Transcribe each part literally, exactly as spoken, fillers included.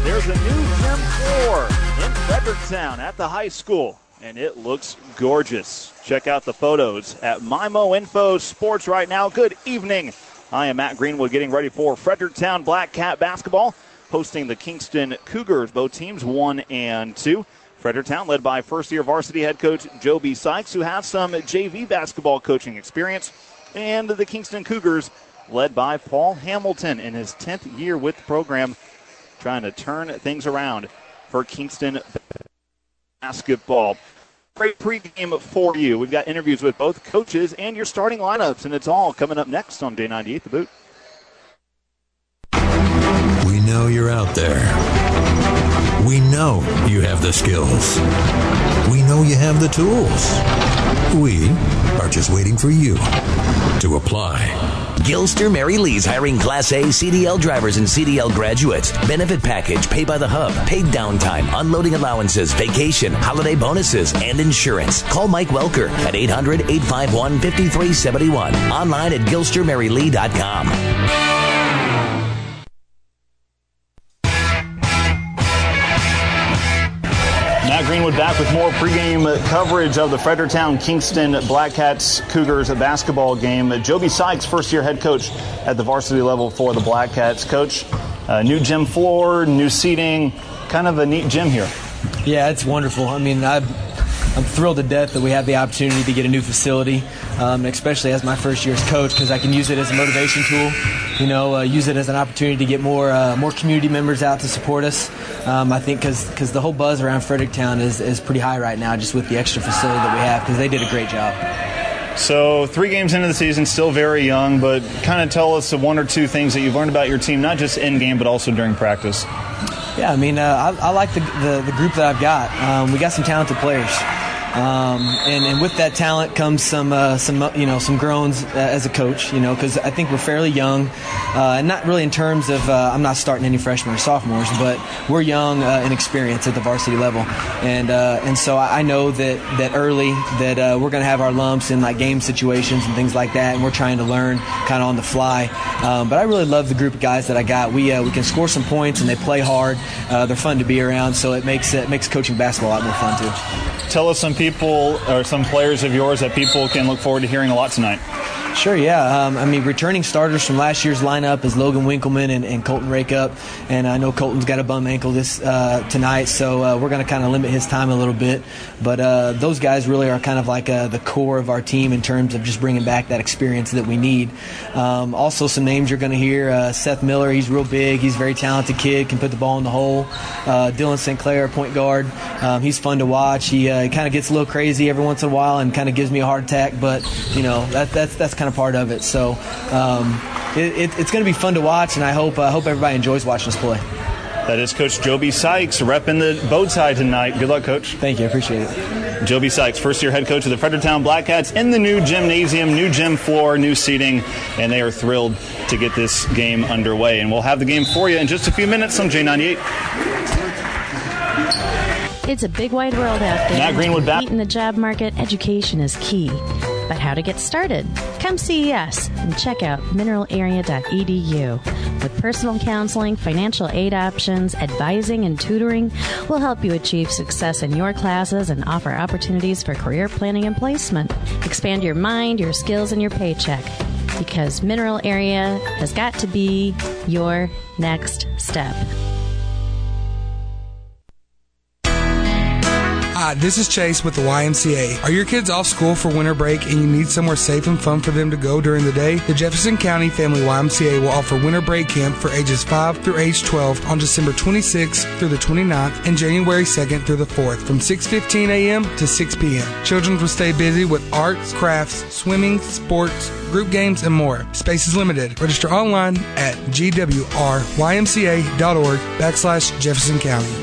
There's a new gym floor in Fredericktown at the high school, and it looks gorgeous. Check out the photos at Mimo Info Sports right now. Good evening. I am Matt Greenwood getting ready for Fredericktown Black Cat basketball, hosting the Kingston Cougars, both teams one and two. Fredericktown led by first-year varsity head coach Joby Sykes, who has some J V basketball coaching experience, and the Kingston Cougars led by Paul Hamilton in his tenth year with the program, trying to turn things around for Kingston basketball. Great pregame for you. We've got interviews with both coaches and your starting lineups, and it's all coming up next on J ninety-eight The Boot. We know you're out there. We know you have the skills. We know you have the tools. We are just waiting for you to apply. Gilster Mary Lee's hiring Class A C D L drivers and C D L graduates. Benefit package, pay by the hub, paid downtime, unloading allowances, vacation, holiday bonuses, and insurance. Call Mike Welker at eight hundred, eight five one, five three seven one. Online at gilster mary lee dot com. Matt Greenwood back with more pregame coverage of the Fredericktown Kingston Black Cats Cougars basketball game. Joby Sykes, first-year head coach at the varsity level for the Black Cats. Coach, uh, new gym floor, new seating, kind of a neat gym here. Yeah, it's wonderful. I mean, I, I'm thrilled to death that we have the opportunity to get a new facility, um, especially as my first year as coach, because I can use it as a motivation tool. You know, uh, use it as an opportunity to get more uh, more community members out to support us. Um, I think because because the whole buzz around Fredericktown is, is pretty high right now, just with the extra facility that we have, because they did a great job. So three games into the season, still very young, but kind of tell us one or two things that you've learned about your team, not just in game, but also during practice. Yeah, I mean, uh, I, I like the, the the group that I've got. Um, we got some talented players. Um, and, and with that talent comes some, uh, some, you know, some groans uh, as a coach, you know, because I think we're fairly young, uh, and not really in terms of uh, I'm not starting any freshmen or sophomores, but we're young uh, and experienced at the varsity level, and uh, and so I know that that early that uh, we're going to have our lumps in like game situations and things like that, and we're trying to learn kind of on the fly. Um, but I really love the group of guys that I got. We uh, we can score some points and they play hard. Uh, they're fun to be around, so it makes it makes coaching basketball a lot more fun too. Tell us some people or some players of yours that people can look forward to hearing a lot tonight. Sure, yeah. Um, I mean, returning starters from last year's lineup is Logan Winkleman and, and Colton Rakeup, and I know Colton's got a bum ankle this uh, tonight, so uh, we're going to kind of limit his time a little bit. But uh, those guys really are kind of like uh, the core of our team in terms of just bringing back that experience that we need. Um, also, some names you're going to hear: uh, Seth Miller, he's real big, he's a very talented kid, can put the ball in the hole. Uh, Dylan Saint Clair, point guard, um, he's fun to watch. He uh, kind of gets a little crazy every once in a while and kind of gives me a heart attack, but you know that, that's that's kind of part of it. So um, it, it, it's going to be fun to watch, and I hope I uh, hope everybody enjoys watching us play. That is Coach Joby Sykes repping the bow tie tonight. Good luck, Coach. Thank you. I appreciate it. Joby Sykes, first-year head coach of the Fredericktown Black Cats, in the new gymnasium, new gym floor, new seating, and they are thrilled to get this game underway. And we'll have the game for you in just a few minutes on J ninety-eight. It's a big wide world out there. Matt Greenwood back. In the job market, education is key. But how to get started? Come see us and check out mineral area dot e d u. With personal counseling, financial aid options, advising, and tutoring, we'll help you achieve success in your classes and offer opportunities for career planning and placement. Expand your mind, your skills, and your paycheck. Because Mineral Area has got to be your next step. Hi, this is Chase with the Y M C A. Are your kids off school for winter break and you need somewhere safe and fun for them to go during the day? The Jefferson County Family Y M C A will offer winter break camp for ages five through age twelve on December twenty-sixth through the twenty-ninth and January second through the fourth from six fifteen a.m. to six p.m. Children will stay busy with arts, crafts, swimming, sports, group games, and more. Space is limited. Register online at g w r y m c a dot org backslash Jefferson County.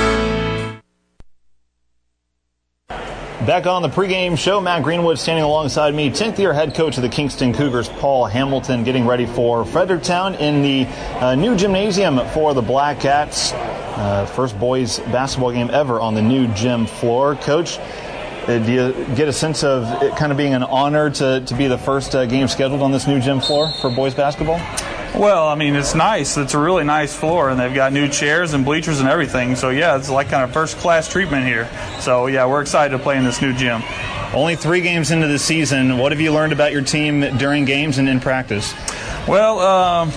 Back on the pregame show, Matt Greenwood standing alongside me, tenth-year head coach of the Kingston Cougars, Paul Hamilton, getting ready for Fredericktown in the uh, new gymnasium for the Black Cats. Uh, first boys basketball game ever on the new gym floor. Coach, uh, do you get a sense of it kind of being an honor to, to be the first uh, game scheduled on this new gym floor for boys basketball? Well, I mean, it's nice. It's a really nice floor, and they've got new chairs and bleachers and everything. So, yeah, it's like kind of first-class treatment here. So, yeah, we're excited to play in this new gym. Only three games into the season. What have you learned about your team during games and in practice? Well, um,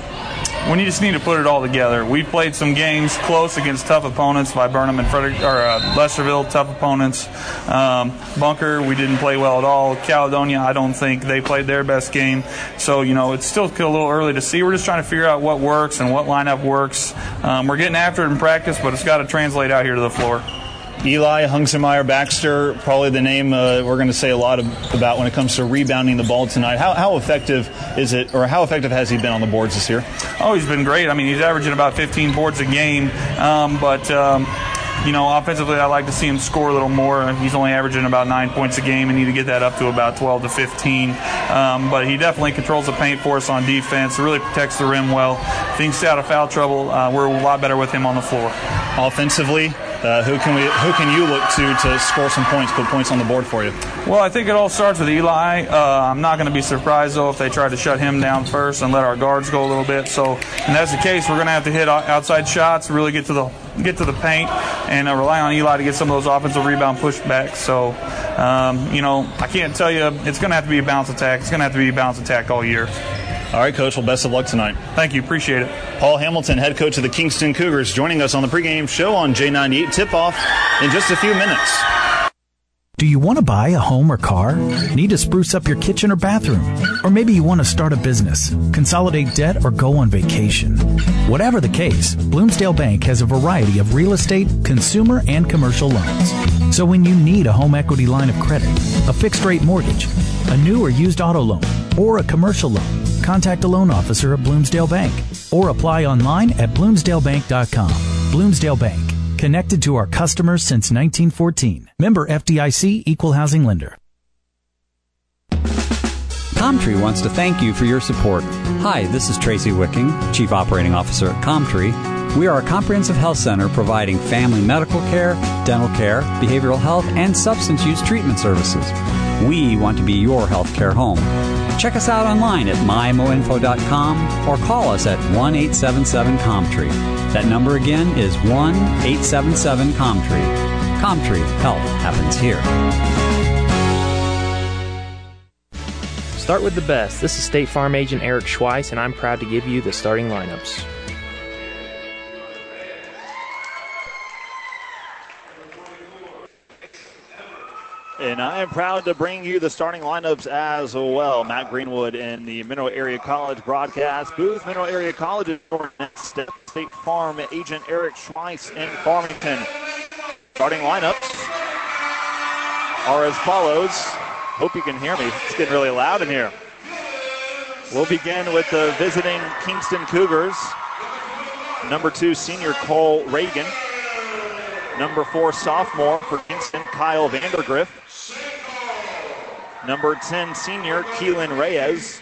we just need to put it all together. We played some games close against tough opponents by Burnham and Frederick, or uh, Lesterville, tough opponents. Um, Bunker, we didn't play well at all. Caledonia, I don't think they played their best game. So, you know, it's still a little early to see. We're just trying to figure out what works and what lineup works. Um, we're getting after it in practice, but it's got to translate out here to the floor. Eli Hungsermeyer Baxter, probably the name uh, we're going to say a lot of, about when it comes to rebounding the ball tonight. How, how effective is it, or how effective has he been on the boards this year? Oh, he's been great. I mean, he's averaging about fifteen boards a game, um, but um, you know, offensively, I like to see him score a little more. He's only averaging about nine points a game, and need to get that up to about twelve to fifteen. Um, but he definitely controls the paint for us on defense. Really protects the rim well. If he can stay out of foul trouble, uh, we're a lot better with him on the floor. Offensively, uh, who can we? Who can you look to to score some points, put points on the board for you? Well, I think it all starts with Eli. Uh, I'm not going to be surprised, though, if they try to shut him down first and let our guards go a little bit. So, and that's the case. We're going to have to hit outside shots, really get to the get to the paint, and uh, rely on Eli to get some of those offensive rebound pushbacks. So, um, you know, I can't tell you. It's going to have to be a bounce attack. It's going to have to be a bounce attack all year. All right, Coach. Well, best of luck tonight. Thank you. Appreciate it. Paul Hamilton, head coach of the Kingston Cougars, joining us on the pregame show on J ninety-eight. Tip-off in just a few minutes. Do you want to buy a home or car? Need to spruce up your kitchen or bathroom? Or maybe you want to start a business, consolidate debt, or go on vacation. Whatever the case, Bloomsdale Bank has a variety of real estate, consumer, and commercial loans. So when you need a home equity line of credit, a fixed-rate mortgage, a new or used auto loan, or a commercial loan, contact a loan officer at Bloomsdale Bank or apply online at bloomsdale bank dot com. Bloomsdale Bank, connected to our customers since nineteen fourteen. Member F D I C, Equal Housing Lender. Comtree wants to thank you for your support. Hi, this is Tracy Wicking, Chief Operating Officer at Comtree. We are a comprehensive health center providing family medical care, dental care, behavioral health, and substance use treatment services. We want to be your healthcare home. Check us out online at my mo info dot com or call us at one eight seven seven COMTREE. That number again is one eight seven seven COMTREE. Comtree, health happens here. Start with the best. This is State Farm Agent Eric Schweiss, and I'm proud to give you the starting lineups. And I am proud to bring you the starting lineups as well. Matt Greenwood in the Mineral Area College broadcast booth. Mineral Area College State Farm Agent Eric Schweiss in Farmington. Starting lineups are as follows. Hope you can hear me. It's getting really loud in here. We'll begin with the visiting Kingston Cougars. Number two, senior Cole Reagan. Number four, sophomore for Kingston, Kyle Vandergriff. Number ten, senior Keelan Reyes.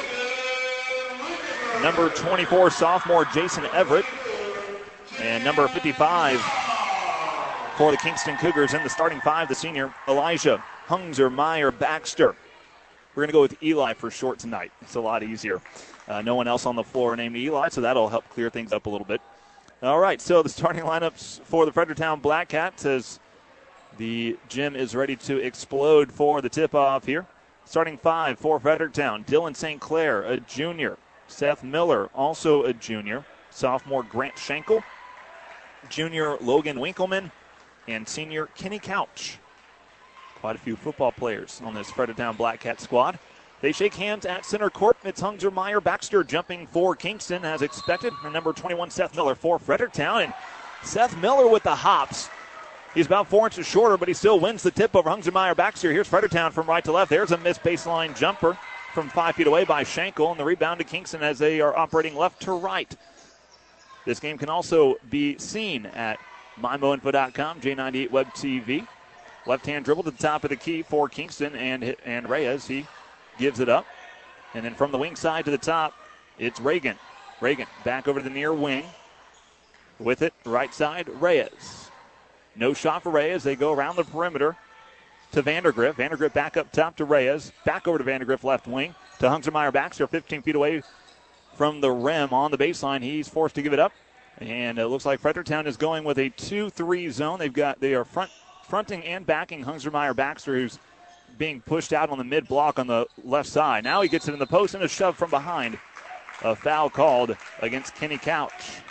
Number twenty-four, sophomore Jason Everett. And number fifty-five for the Kingston Cougars in the starting five, the senior Elijah Hungsermeyer Baxter. We're going to go with Eli for short tonight. It's a lot easier. Uh, no one else on the floor named Eli, so that'll help clear things up a little bit. All right, so the starting lineups for the Fredericktown Black Cats as the gym is ready to explode for the tip-off here. Starting five for Fredericktown, Dylan Saint Clair, a junior. Seth Miller, also a junior. Sophomore Grant Schenkel. Junior Logan Winkleman. And senior Kenny Couch. Quite a few football players on this Fredericktown Black Cat squad. They shake hands at center court. It's Hungsermeyer Baxter jumping for Kingston as expected. And number twenty-one, Seth Miller for Fredericktown. And Seth Miller with the hops. He's about four inches shorter, but he still wins the tip over Hungsermeyer Baxter. Here's Fredericktown from right to left. There's a missed baseline jumper from five feet away by Schenkel. And the rebound to Kingston as they are operating left to right. This game can also be seen at my mo info dot com, J ninety-eight Web T V. Left-hand dribble to the top of the key for Kingston and, and Reyes. He gives it up. And then from the wing side to the top, it's Reagan. Reagan back over to the near wing. With it, right side, Reyes. No shot for Reyes. They go around the perimeter to Vandergriff. Vandergriff back up top to Reyes. Back over to Vandergriff left wing to Hungsermeyer Baxter, fifteen feet away from the rim on the baseline. He's forced to give it up. And it looks like Fredericktown is going with a two three zone. They've got they are front fronting and backing Hungsermeyer Baxter, who's being pushed out on the mid block on the left side. Now he gets it in the post and a shove from behind. A foul called against Kenny Couch.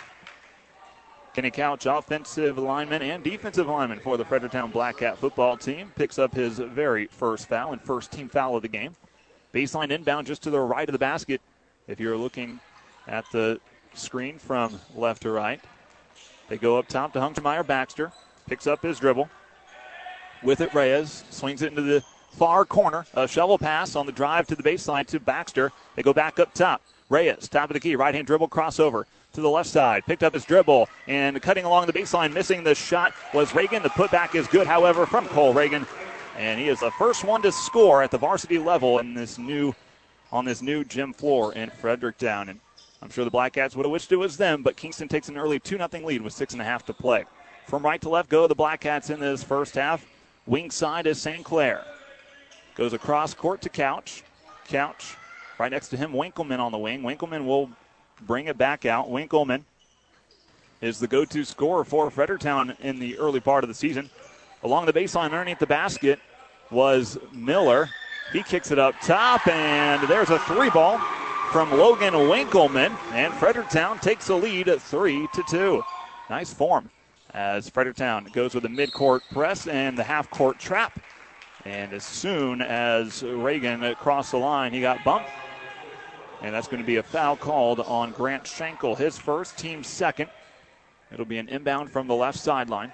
Kenny Couch, offensive lineman and defensive lineman for the Fredericktown Black Cat football team, picks up his very first foul and first team foul of the game. Baseline inbound just to the right of the basket. If you're looking at the screen from left to right. They go up top to Hungsermeyer Baxter. Picks up his dribble. With it, Reyes swings it into the far corner. A shovel pass on the drive to the baseline to Baxter. They go back up top. Reyes, top of the key, right-hand dribble, crossover to the left side. Picked up his dribble and cutting along the baseline, missing the shot was Reagan. The putback is good, however, from Cole Reagan. And he is the first one to score at the varsity level in this new, on this new gym floor in Fredericktown. And I'm sure the Black Cats would have wished it was them, but Kingston takes an early two nothing lead with six and a half to play. From right to left go the Black Cats in this first half. Wing side is Saint Clair. Goes across court to Couch. Couch, right next to him, Winkleman on the wing. Winkleman will bring it back out. Winkleman is the go-to scorer for Fredericktown in the early part of the season. Along the baseline underneath the basket was Miller. He kicks it up top, and there's a three ball from Logan Winkleman, and Fredericktown takes the lead at three to two. Nice form as Fredericktown goes with a midcourt press and the half-court trap. And as soon as Reagan crossed the line, he got bumped. And that's going to be a foul called on Grant Schenkel, his first, team second. It'll be an inbound from the left sideline.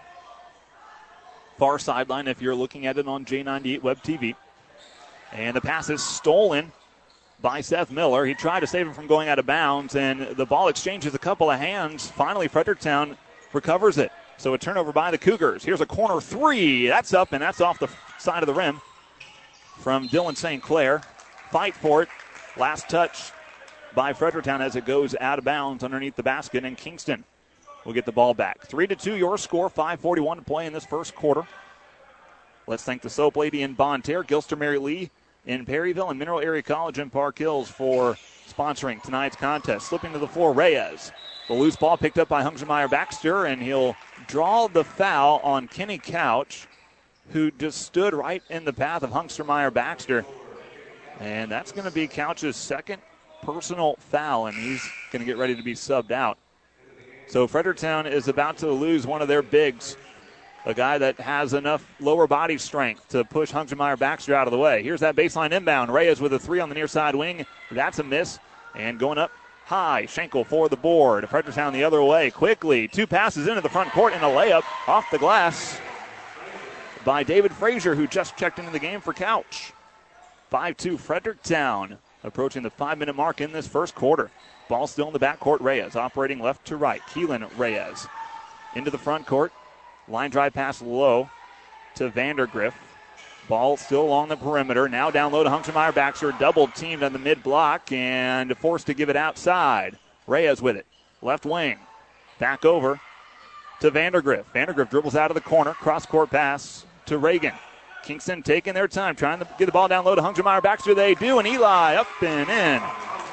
Far sideline if you're looking at it on J ninety-eight Web T V. And the pass is stolen by Seth Miller. He tried to save him from going out of bounds, and the ball exchanges a couple of hands. Finally, Fredericktown recovers it. So a turnover by the Cougars. Here's a corner three. That's up, and that's off the side of the rim from Dylan Saint Clair. Fight for it. Last touch by Fredericktown as it goes out of bounds underneath the basket, and Kingston will get the ball back. Three to two, your score. five forty-one to play in this first quarter. Let's thank the Soap Lady in Bonne Terre, Gilster Mary Lee in Perryville, and Mineral Area College in Park Hills for sponsoring tonight's contest. Slipping to the floor, Reyes. The loose ball picked up by Hungsermeyer Baxter, and he'll draw the foul on Kenny Couch, who just stood right in the path of Hungsermeyer Baxter. And that's going to be Couch's second personal foul, and he's going to get ready to be subbed out. So Fredericktown is about to lose one of their bigs, a guy that has enough lower body strength to push Hungsermeyer Baxter out of the way. Here's that baseline inbound. Reyes with a three on the near side wing. That's a miss. And going up high, Schenkel for the board. Fredericktown the other way quickly. Two passes into the front court and a layup off the glass by David Frazier, who just checked into the game for Couch. five two Fredericktown, approaching the five-minute mark in this first quarter. Ball still in the backcourt. Reyes operating left to right. Keelan Reyes into the front court. Line drive pass low to Vandergriff. Ball still along the perimeter. Now down low to Hungsermeyer Baxter. Double teamed on the mid block and forced to give it outside. Reyes with it. Left wing. Back over to Vandergriff. Vandergriff dribbles out of the corner. Cross court pass to Reagan. Kingston taking their time, trying to get the ball down low to Hungsermeyer Baxter. They do, and Eli up and in.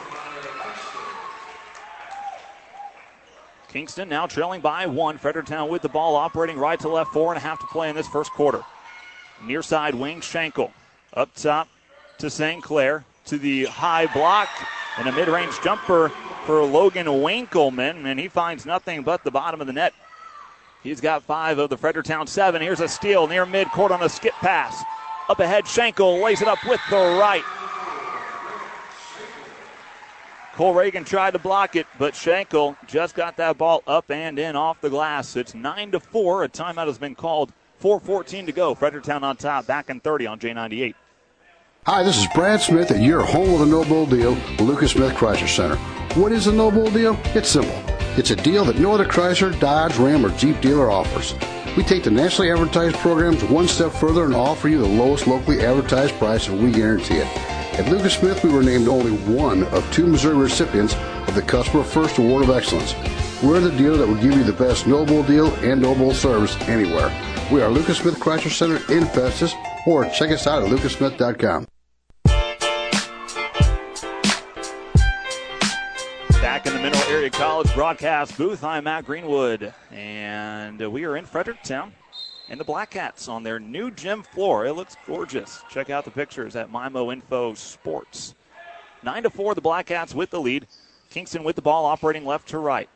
Kingston now trailing by one. Fredericktown with the ball, operating right to left. Four and a half to play in this first quarter. Near side wing, Schenkel. Up top to Saint Clair. To the high block. And a mid-range jumper for Logan Winkleman. And he finds nothing but the bottom of the net. He's got five of the Fredericktown seven. Here's a steal near midcourt on a skip pass. Up ahead, Schenkel lays it up with the right. Cole Reagan tried to block it, but Schenkel just got that ball up and in off the glass. It's nine to four. A timeout has been called. four fourteen to go. Fredericktown on top, back in thirty on J ninety-eight. Hi, this is Brad Smith at your home with a no bull deal, the Lucas Smith Chrysler Center. What is a no bull deal? It's simple. It's a deal that no other Chrysler, Dodge, Ram, or Jeep dealer offers. We take the nationally advertised programs one step further and offer you the lowest locally advertised price, and we guarantee it. At Lucas Smith, we were named only one of two Missouri recipients of the Customer First Award of Excellence. We're the dealer that will give you the best no bull deal and no bull service anywhere. We are Lucas Smith Chrysler Center in Festus, or check us out at lucas smith dot com. Community College broadcast booth. I'm Matt Greenwood, and we are in Fredericktown, and the Black Cats on their new gym floor. It looks gorgeous. Check out the pictures at Mimo Info Sports. Nine to four, the Black Cats with the lead. Kingston with the ball, operating left to right.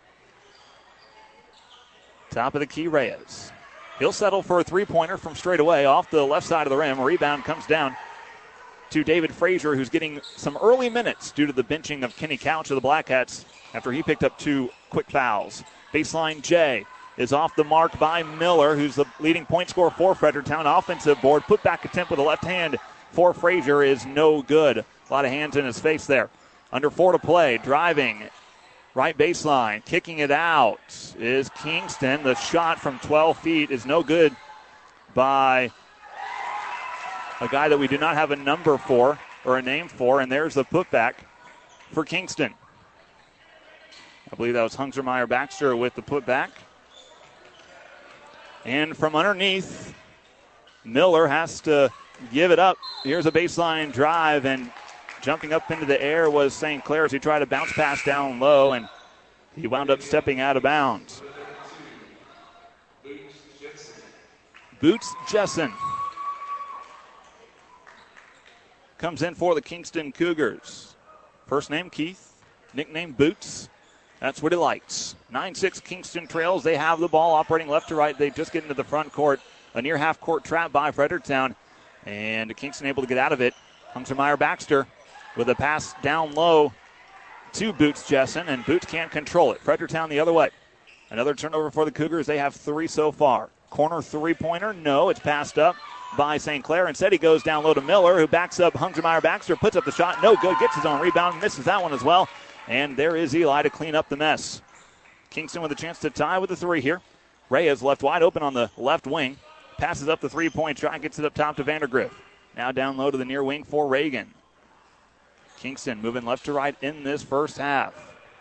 Top of the key, Reyes. He'll settle for a three-pointer from straight away off the left side of the rim. A rebound comes down to David Frazier, who's getting some early minutes due to the benching of Kenny Couch of the Black Cats after he picked up two quick fouls. Baseline J is off the mark by Miller, who's the leading point scorer for Fredericktown. Offensive board, put back attempt with a left hand for Frazier is no good. A lot of hands in his face there. Under four to play, driving, right baseline, kicking it out is Kingston. The shot from twelve feet is no good by a guy that we do not have a number for or a name for, and there's the putback for Kingston. I believe that was Hungsermeyer Baxter with the putback. And from underneath, Miller has to give it up. Here's a baseline drive, and jumping up into the air was Saint Clair as he tried to bounce pass down low, and he wound up stepping out of bounds. Boots Jessen comes in for the Kingston Cougars. First name Keith, nickname Boots. That's what he likes. nine six Kingston trails. They have the ball operating left to right. They just get into the front court. A near half-court trap by Fredericktown. And Kingston able to get out of it. Hungsermeyer Baxter with a pass down low to Boots Jessen, and Boots can't control it. Fredericktown the other way. Another turnover for the Cougars. They have three so far. Corner three-pointer. No, it's passed up by Saint Clair. Instead, he goes down low to Miller, who backs up Hungsermeyer Baxter, puts up the shot. No good. Gets his own rebound. Misses that one as well. And there is Eli to clean up the mess. Kingston with a chance to tie with a three here. Reyes left wide open on the left wing. Passes up the three-point try. Gets it up top to Vandergriff. Now down low to the near wing for Reagan. Kingston moving left to right in this first half.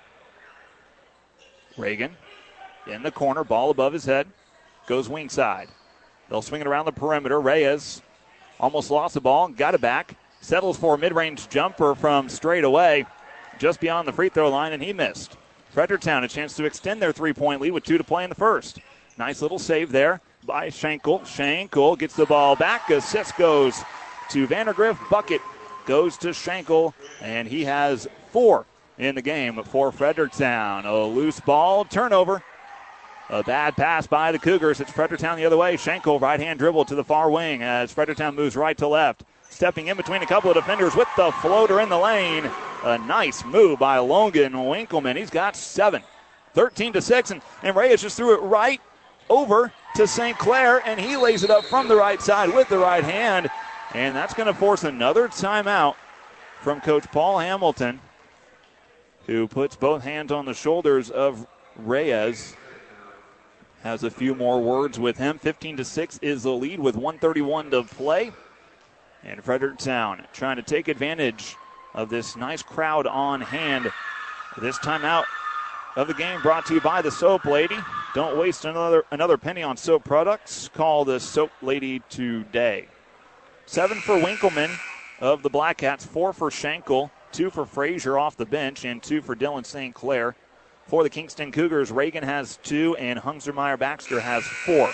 Reagan in the corner. Ball above his head. Goes wing side. They'll swing it around the perimeter. Reyes almost lost the ball. Got it back. Settles for a mid-range jumper from straight away. Just beyond the free throw line, and he missed. Fredericktown a chance to extend their three-point lead with two to play in the first. Nice little save there by Schenkel. Schenkel gets the ball back. Assist goes to Vandergriff. Bucket goes to Schenkel, and he has four in the game for Fredericktown. A loose ball, turnover. A bad pass by the Cougars. It's Fredericktown the other way. Schenkel, right-hand dribble to the far wing as Fredericktown moves right to left. Stepping in between a couple of defenders with the floater in the lane. A nice move by Logan Winkleman. He's got seven. thirteen to six, and, and Reyes just threw it right over to Saint Clair, and he lays it up from the right side with the right hand. And that's going to force another timeout from Coach Paul Hamilton, who puts both hands on the shoulders of Reyes. Has a few more words with him. fifteen to six is the lead with one thirty-one to play. And Fredericktown trying to take advantage of this nice crowd on hand. This timeout of the game brought to you by the Soap Lady. Don't waste another another penny on soap products. Call the Soap Lady today. Seven for Winkleman of the Black Cats, four for Schenkel, two for Frazier off the bench, and two for Dylan Saint Clair. For the Kingston Cougars, Reagan has two, and Hungsermeyer Baxter has four.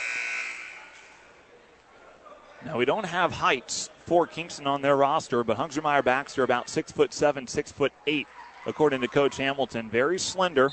Now, we don't have heights for Kingston on their roster, but Hungsermeyer Baxter about six foot seven, six foot eight, according to Coach Hamilton. Very slender,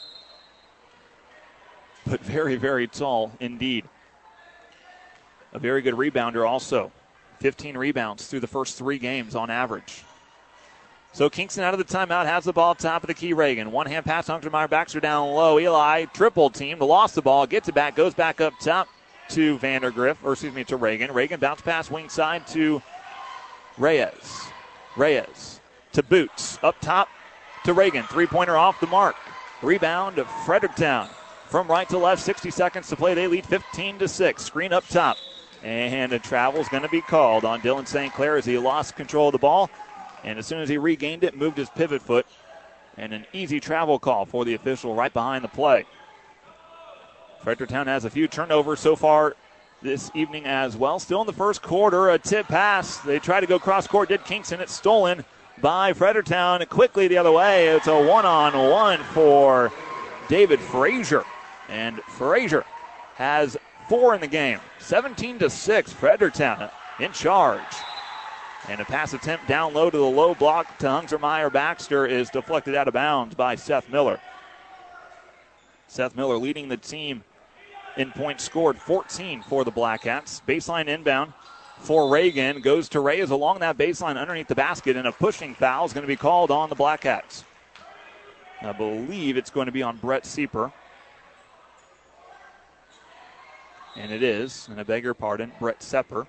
but very, very tall indeed. A very good rebounder also. fifteen rebounds through the first three games on average. So Kingston out of the timeout, has the ball top of the key. Reagan, one-hand pass, Hungsermeyer Baxter down low. Eli, triple team, lost the ball, gets it back, goes back up top to Vandergriff, or excuse me, to Reagan. Reagan bounce pass wing side to Reyes. Reyes to Boots, up top to Reagan. Three-pointer off the mark. Rebound to Fredericktown. From right to left, sixty seconds to play. They lead fifteen to six. Screen up top. And a travel is going to be called on Dylan Saint Clair as he lost control of the ball. And as soon as he regained it, moved his pivot foot. And an easy travel call for the official right behind the play. Fredericktown has a few turnovers so far this evening as well. Still in the first quarter, a tip pass. They try to go cross court, did Kingston. It's stolen by Fredericktown. Quickly the other way. It's a one-on-one for David Frazier. And Frazier has four in the game. seventeen to six, Fredericktown in charge. And a pass attempt down low to the low block to Hungermeyer Baxter is deflected out of bounds by Seth Miller. Seth Miller leading the team in points scored, fourteen for the Blackcats. Baseline inbound for Reagan. Goes to Reyes along that baseline underneath the basket, and a pushing foul is going to be called on the Blackcats. I believe it's going to be on Brett Sieper. And it is, and I beg your pardon, Brett Sepper.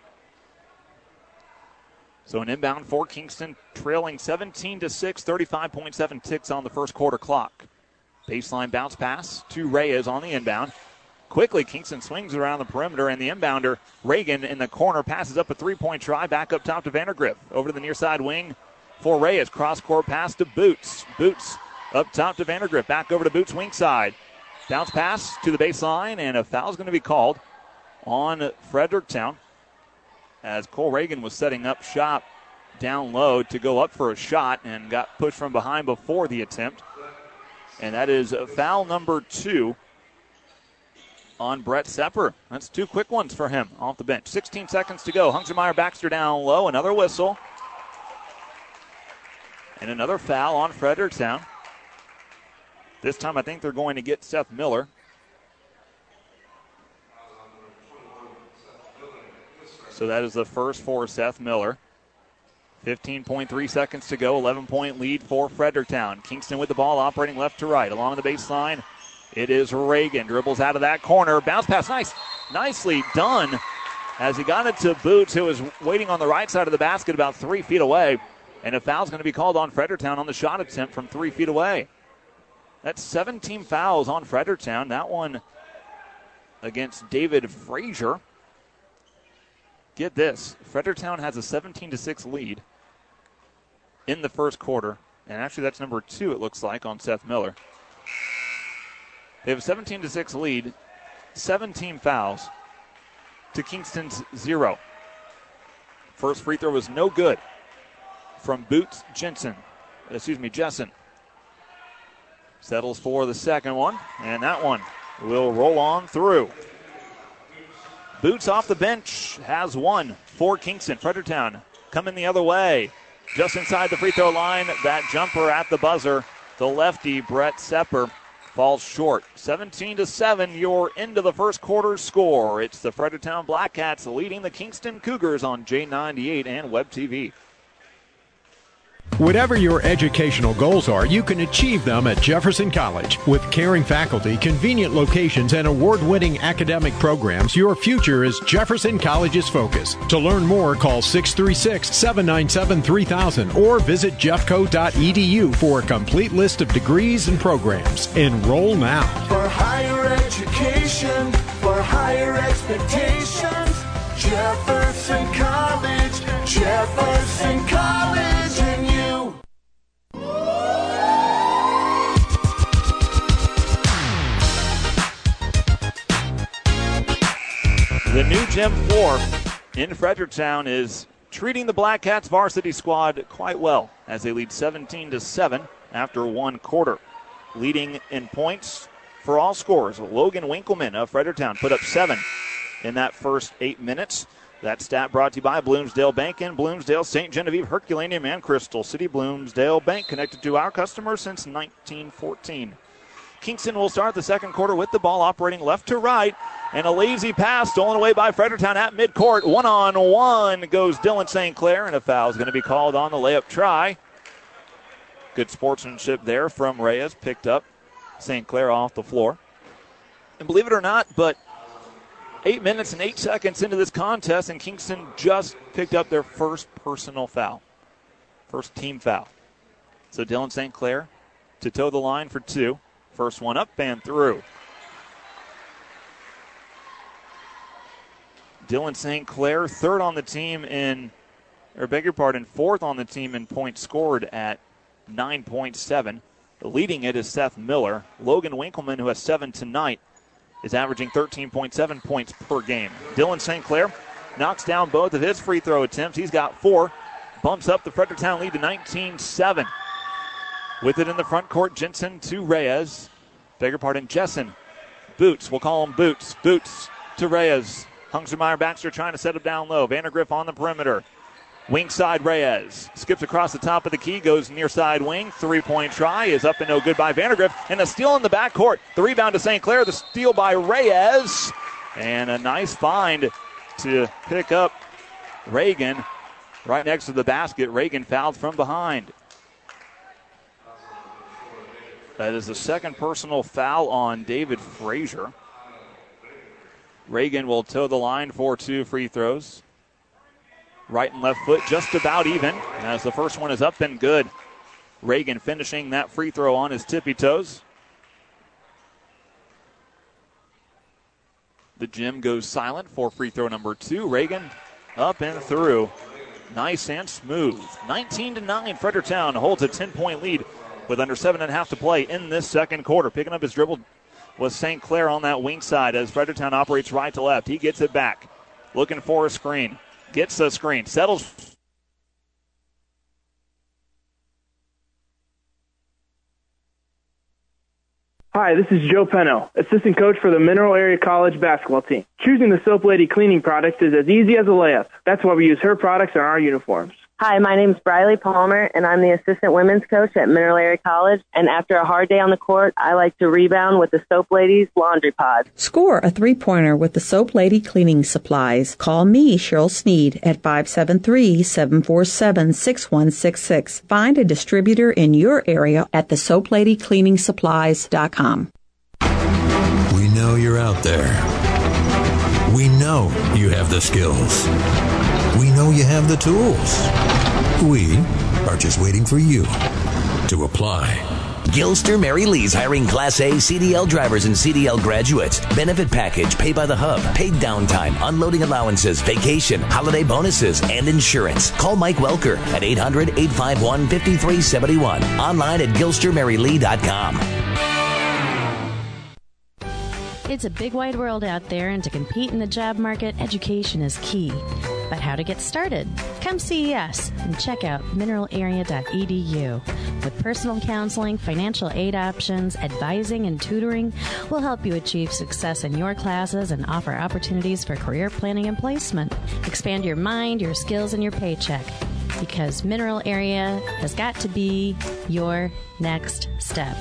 So an inbound for Kingston, trailing seventeen to six, thirty-five point seven ticks on the first quarter clock. Baseline bounce pass to Reyes on the inbound. Quickly, Kingston swings around the perimeter, and the inbounder, Reagan, in the corner, passes up a three-point try, back up top to Vandergrift. Over to the near side wing for Reyes. Cross-court pass to Boots. Boots up top to Vandergrift. Back over to Boots' wing side. Bounce pass to the baseline, and a foul is going to be called on Fredericktown as Cole Reagan was setting up shop down low to go up for a shot and got pushed from behind before the attempt. And that is foul number two on Brett Sepper. That's two quick ones for him off the bench. sixteen seconds to go. Hungermeyer Baxter down low. Another whistle. And another foul on Fredericktown. This time I think they're going to get Seth Miller. So that is the first for Seth Miller. fifteen point three seconds to go. eleven-point lead for Fredericktown. Kingston with the ball, operating left to right. Along the baseline, it is Reagan. Dribbles out of that corner. Bounce pass. Nice. Nicely done as he got it to Boots, who was waiting on the right side of the basket about three feet away. And a foul's going to be called on Fredericktown on the shot attempt from three feet away. That's seventeen fouls on Fredericktown. That one against David Frazier. Get this. Fredericktown has a seventeen to six lead in the first quarter. And actually that's number two, it looks like, on Seth Miller. They have a seventeen to six lead, seventeen fouls to Kingston's zero. First free throw was no good from Boots Jensen. Excuse me, Jessen. Settles for the second one, and that one will roll on through. Boots off the bench has one for Kingston. Fredericktown coming the other way. Just inside the free throw line, that jumper at the buzzer. The lefty, Brett Sepper, falls short. seventeen to seven, your into the first quarter score. It's the Fredericktown Blackcats leading the Kingston Cougars on J ninety-eight and Web T V. Whatever your educational goals are, you can achieve them at Jefferson College. With caring faculty, convenient locations, and award-winning academic programs, your future is Jefferson College's focus. To learn more, call six three six, seven nine seven, three thousand or visit jeffco dot e d u for a complete list of degrees and programs. Enroll now. For higher education, for higher expectations, Jefferson College, Jefferson College, and you. The new gym floor in Fredericktown is treating the Blackcats varsity squad quite well as they lead seventeen to seven after one quarter. Leading in points for all scorers, Logan Winkleman of Fredericktown put up seven in that first eight minutes. That stat brought to you by Bloomsdale Bank in Bloomsdale, Saint Genevieve, Herculaneum, and Crystal City. Bloomsdale Bank, connected to our customers since nineteen fourteen. Kingston will start the second quarter with the ball operating left to right. And a lazy pass stolen away by Fredericktown at midcourt. One-on-one goes Dylan Saint Clair, and a foul is going to be called on the layup try. Good sportsmanship there from Reyes. Picked up Saint Clair off the floor. And believe it or not, but eight minutes and eight seconds into this contest, and Kingston just picked up their first personal foul. First team foul. So Dylan Saint Clair to toe the line for two. First one up and through. Dylan Saint Clair, third on the team in, or beg your pardon, fourth on the team in points scored at nine point seven. Leading it is Seth Miller. Logan Winkleman, who has seven tonight, is averaging thirteen point seven points per game. Dylan Saint Clair knocks down both of his free throw attempts. He's got four. bumps up the Fredericktown lead to nineteen seven. With it in the front court, Jensen to Reyes. Beg your pardon, Jessen. Boots, we'll call him Boots. Boots to Reyes. Hungsermeyer Baxter trying to set him down low. Vandergriff on the perimeter. Wing side Reyes. Skips across the top of the key, goes near side wing. Three-point try is up and no good by Vandergriff. And a steal in the backcourt. The rebound to Saint Clair. The steal by Reyes. And a nice find to pick up Reagan right next to the basket. Reagan fouled from behind. That is the second personal foul on David Frazier. Reagan will toe the line for two free throws. Right and left foot just about even, as the first one is up and good. Reagan finishing that free throw on his tippy toes. The gym goes silent for free throw number two. Reagan up and through. Nice and smooth. nineteen to nine, Fredericktown holds a ten-point lead with under seven and a half to play in this second quarter. Picking up his dribble was Saint Clair on that wing side as Fredericktown operates right to left. He gets it back. Looking for a screen. Gets a screen. Settles. Hi, this is Joe Peno, assistant coach for the Mineral Area College basketball team. Choosing the Soap Lady cleaning product is as easy as a layup. That's why we use her products on our uniforms. Hi, my name's Briley Palmer, and I'm the assistant women's coach at Mineral Area College. And after a hard day on the court, I like to rebound with the Soap Ladies Laundry Pod. Score a three-pointer with the Soap Lady cleaning supplies. Call me, Cheryl Sneed, at five seven three, seven four seven, six one six six. Find a distributor in your area at the soap lady cleaning supplies dot com. We know you're out there. We know you have the skills. We know you have the tools. We are just waiting for you to apply. Gilster Mary Lee's hiring Class A C D L drivers and C D L graduates. Benefit package, pay by the hub, paid downtime, unloading allowances, vacation, holiday bonuses, and insurance. Call Mike Welker at eight hundred, eight five one, five three seven one. Online at gilster mary lee dot com. It's a big wide world out there, and to compete in the job market, education is key. But how to get started? Come see us and check out mineral area dot e d u. With personal counseling, financial aid options, advising, and tutoring, we'll help you achieve success in your classes and offer opportunities for career planning and placement. Expand your mind, your skills, and your paycheck. Because Mineral Area has got to be your next step.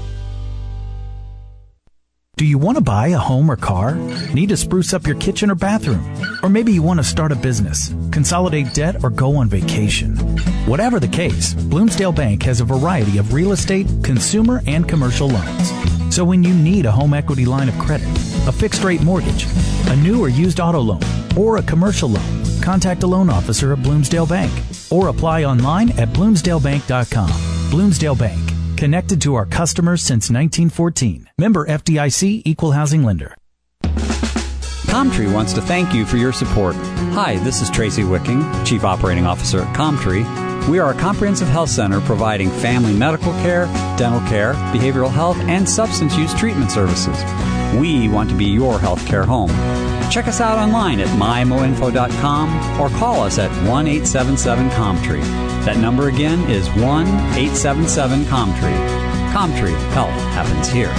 Do you want to buy a home or car? Need to spruce up your kitchen or bathroom? Or maybe you want to start a business, consolidate debt, or go on vacation. Whatever the case, Bloomsdale Bank has a variety of real estate, consumer, and commercial loans. So when you need a home equity line of credit, a fixed rate mortgage, a new or used auto loan, or a commercial loan, contact a loan officer at Bloomsdale Bank or apply online at bloomsdale bank dot com. Bloomsdale Bank. Connected to our customers since nineteen fourteen. Member F D I C, Equal Housing Lender. Comtree wants to thank you for your support. Hi, this is Tracy Wicking, Chief Operating Officer at Comtree. We are a comprehensive health center providing family medical care, dental care, behavioral health, and substance use treatment services. We want to be your healthcare home. Check us out online at my mo info dot com or call us at one eight seven seven COMTREE. That number again is one eight seven seven COMTREE. Comtree, health happens here.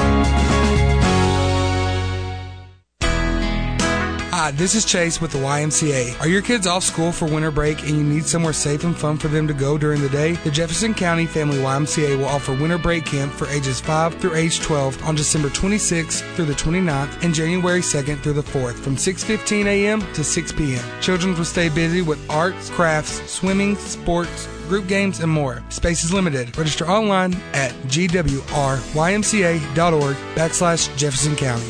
Hi, this is Chase with the Y M C A. Are your kids off school for winter break and you need somewhere safe and fun for them to go during the day? The Jefferson County Family Y M C A will offer winter break camp for ages five through age twelve on December twenty-sixth through the twenty-ninth and January second through the fourth from six fifteen a.m. to six p.m. Children will stay busy with arts, crafts, swimming, sports, group games, and more. Space is limited. Register online at g w r y m c a dot org backslash Jefferson County.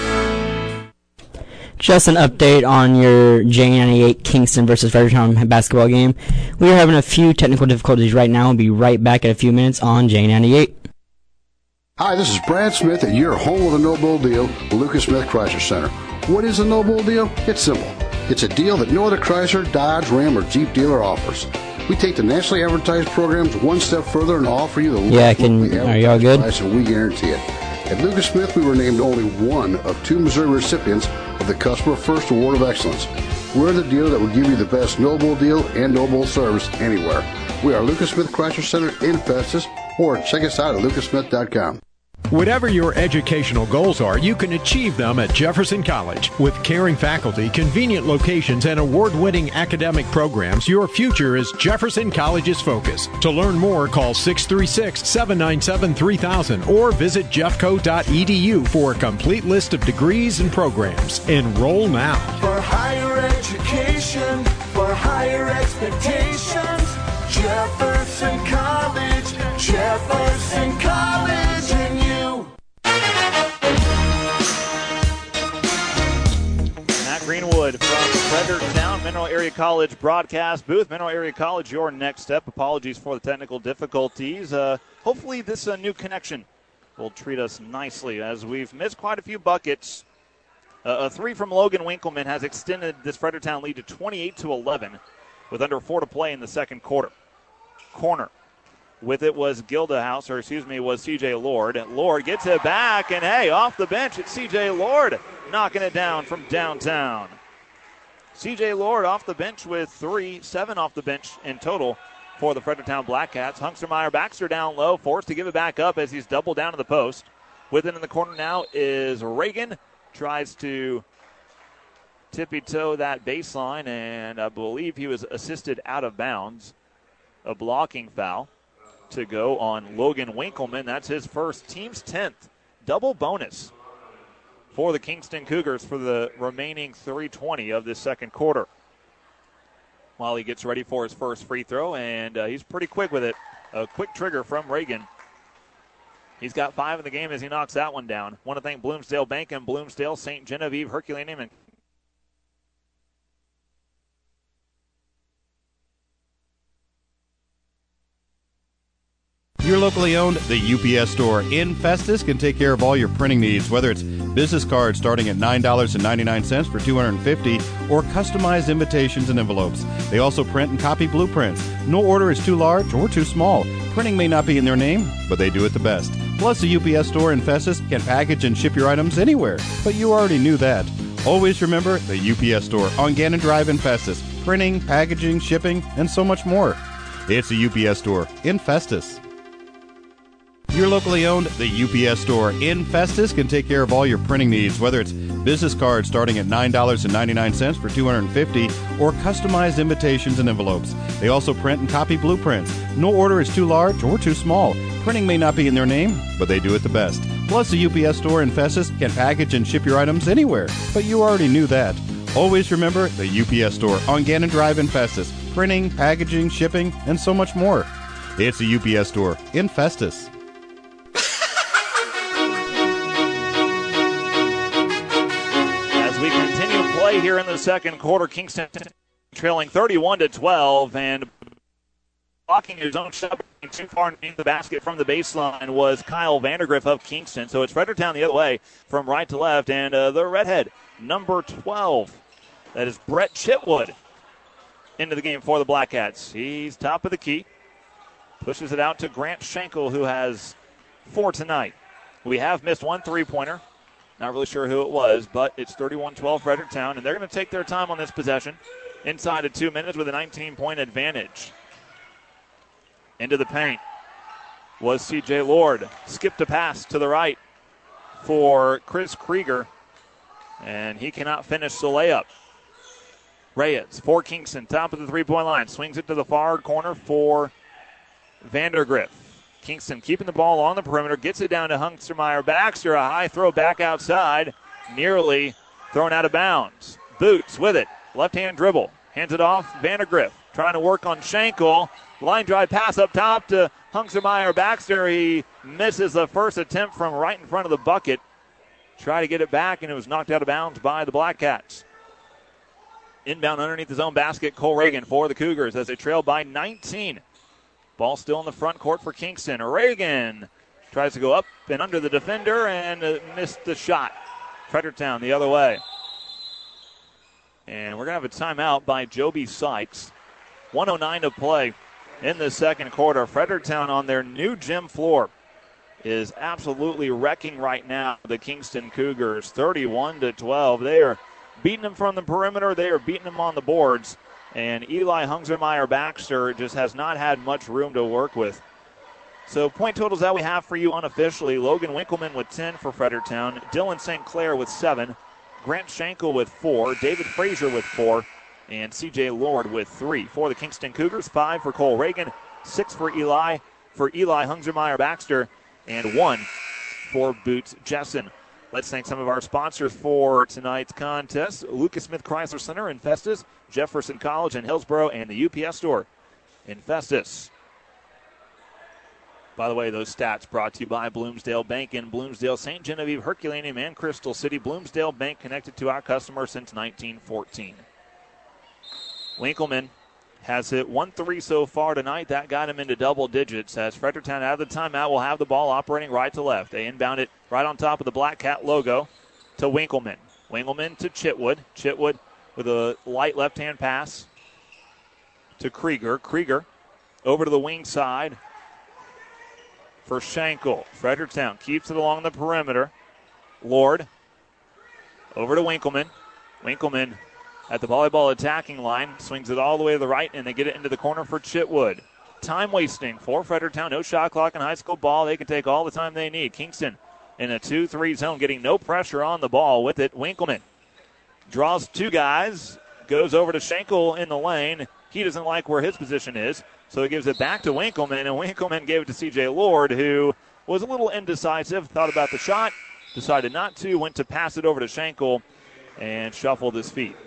Just an update on your J ninety-eight Kingston versus Fredericktown basketball game. We are having a few technical difficulties right now. We'll be right back in a few minutes on J ninety-eight. Hi, this is Brad Smith at your home with a no bull deal, Lucas Smith Chrysler Center. What is a no bull deal? It's simple. It's a deal that no other Chrysler, Dodge, Ram, or Jeep dealer offers. We take the nationally advertised programs one step further and offer you the yeah, can, are y'all good? price, and we guarantee it. At Lucas Smith, we were named only one of two Missouri recipients of the Customer First Award of Excellence. We're the dealer that will give you the best no bull deal and no bull service anywhere. We are Lucas Smith Chrysler Center in Festus, or check us out at lucas smith dot com. Whatever your educational goals are, you can achieve them at Jefferson College. With caring faculty, convenient locations, and award-winning academic programs, your future is Jefferson College's focus. To learn more, call six three six, seven nine seven, three thousand or visit jeffco dot e d u for a complete list of degrees and programs. Enroll now. For higher education, for higher expectations, Jefferson College, Jefferson College, and you. Matt Greenwood from Fredericktown Mineral Area College broadcast booth. Mineral Area College, your next step. Apologies for the technical difficulties. Uh, hopefully this uh, new connection will treat us nicely as we've missed quite a few buckets. Uh, a three from Logan Winkleman has extended this Fredericktown lead to twenty-eight to eleven with under four to play in the second quarter. Corner. With it was Gildahouse, or excuse me, was C J Lord. Lord gets it back, and hey, off the bench, it's C J Lord knocking it down from downtown. C J Lord off the bench with three, seven off the bench in total for the Fredericktown Black Cats. Hunstermeyer Baxter down low, forced to give it back up as he's doubled down to the post. With it in the corner now is Reagan. Tries to tippy-toe that baseline, and I believe he was assisted out of bounds. A blocking foul to go on Logan Winkleman. That's his first, team's tenth. Double bonus for the Kingston Cougars for the remaining three twenty of this second quarter. While he gets ready for his first free throw, and uh, he's pretty quick with it. A quick trigger from Reagan. He's got five in the game as he knocks that one down. Want to thank Bloomsdale Bank and Bloomsdale, Saint Genevieve, Herculaneum, and Your locally owned The U P S Store in Festus can take care of all your printing needs, whether it's business cards starting at nine dollars and ninety-nine cents for two hundred fifty dollars or customized invitations and envelopes. They also print and copy blueprints. No order is too large or too small. Printing may not be in their name, but they do it the best. Plus, the U P S Store in Festus can package and ship your items anywhere, but you already knew that. Always remember the U P S Store on Gannon Drive in Festus. Printing, packaging, shipping, and so much more. It's the U P S Store in Festus. Your locally owned The U P S Store in Festus can take care of all your printing needs, whether it's business cards starting at nine dollars and ninety-nine cents for two hundred fifty dollars or customized invitations and envelopes. They also print and copy blueprints. No order is too large or too small. Printing may not be in their name, but they do it the best. Plus, the U P S Store in Festus can package and ship your items anywhere, but you already knew that. Always remember the U P S Store on Gannon Drive in Festus. Printing, packaging, shipping, and so much more. It's the U P S Store in Festus. Play here in the second quarter. Kingston trailing thirty-one to twelve, and blocking his own shot too far underneath the basket from the baseline was Kyle Vandergriff of Kingston. So it's Fredericktown the other way from right to left, and uh, the redhead, number twelve, that is Brett Chitwood, into the game for the Black Cats. He's top of the key, pushes it out to Grant Schenkel, who has four tonight. We have missed one three-pointer. Not really sure who it was, but it's thirty-one twelve Fredericktown, and they're going to take their time on this possession inside of two minutes with a nineteen-point advantage. Into the paint was C J Lord. Skipped a pass to the right for Chris Krieger, and he cannot finish the layup. Reyes for Kingston, top of the three-point line. Swings it to the far corner for Vandergriff. Kingston keeping the ball on the perimeter, gets it down to Hunstermeyer Baxter. A high throw back outside, nearly thrown out of bounds. Boots with it, left-hand dribble, hands it off. Vandergriff trying to work on Schenkel. Line drive pass up top to Hunstermeyer Baxter. He misses the first attempt from right in front of the bucket. Try to get it back, and it was knocked out of bounds by the Black Cats. Inbound underneath his own basket, Cole Reagan for the Cougars as they trail by nineteen. Ball still in the front court for Kingston. Reagan tries to go up and under the defender and uh, missed the shot. Fredericktown the other way. And we're going to have a timeout by Joby Sykes. one oh nine to play in the second quarter. Fredericktown on their new gym floor is absolutely wrecking right now the Kingston Cougars. thirty-one to twelve. They are beating them from the perimeter. They are beating them on the boards. And Eli Hungsermeyer Baxter just has not had much room to work with. So point totals that we have for you unofficially. Logan Winkleman with ten for Fredericktown. Dylan Saint Clair with seven. Grant Schenkel with four. David Frazier with four. And C J Lord with three. For the Kingston Cougars, five for Cole Reagan. Six for Eli. For Eli Hungsermeyer Baxter. And one for Boots Jessen. Let's thank some of our sponsors for tonight's contest. Lucas Smith Chrysler Center in Festus. Jefferson College in Hillsboro. And the U P S store in Festus. By the way, those stats brought to you by Bloomsdale Bank in Bloomsdale, Saint Genevieve, Herculaneum, and Crystal City. Bloomsdale Bank connected to our customers since nineteen fourteen. Winkleman has hit one three so far tonight. That got him into double digits as Fredericktown out of the timeout will have the ball operating right to left. They inbound it right on top of the Black Cat logo to Winkleman. Winkleman to Chitwood. Chitwood with a light left-hand pass to Krieger. Krieger over to the wing side for Schenkel. Fredericktown keeps it along the perimeter. Lord over to Winkleman. Winkleman at the volleyball attacking line, swings it all the way to the right, and they get it into the corner for Chitwood. Time wasting for Fredericktown. No shot clock in high school ball. They can take all the time they need. Kingston in a two three zone, getting no pressure on the ball with it. Winkleman draws two guys, goes over to Schenkel in the lane. He doesn't like where his position is, so he gives it back to Winkleman, and Winkleman gave it to C J Lord, who was a little indecisive, thought about the shot, decided not to, went to pass it over to Schenkel, and shuffled his feet.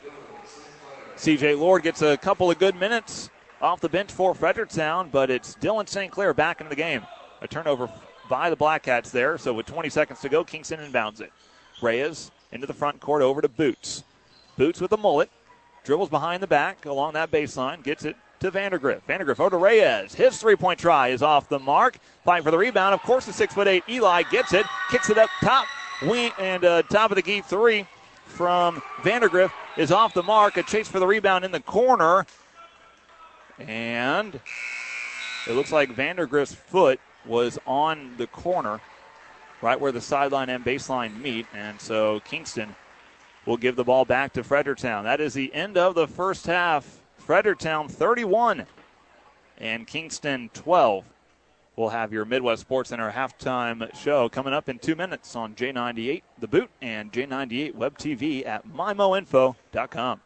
C J Lord gets a couple of good minutes off the bench for Fredericktown, but it's Dylan Saint Clair back into the game. A turnover by the Black Cats there, so with twenty seconds to go, Kingston inbounds it. Reyes into the front court over to Boots. Boots with the mullet, dribbles behind the back along that baseline, gets it to Vandergriff. Vandergriff over to Reyes. His three-point try is off the mark. Fighting for the rebound. Of course, the six foot eight Eli gets it, kicks it up top, wing, and uh, top of the key three from Vandergriff is off the mark. A chase for the rebound in the corner. And it looks like Vandergriff's foot was on the corner, right where the sideline and baseline meet. And so Kingston will give the ball back to Fredericktown. That is the end of the first half. Fredericktown thirty-one and Kingston twelve. We'll have your Midwest Sports Center halftime show coming up in two minutes on J ninety-eight The Boot and J ninety-eight Web T V at my mo info dot com.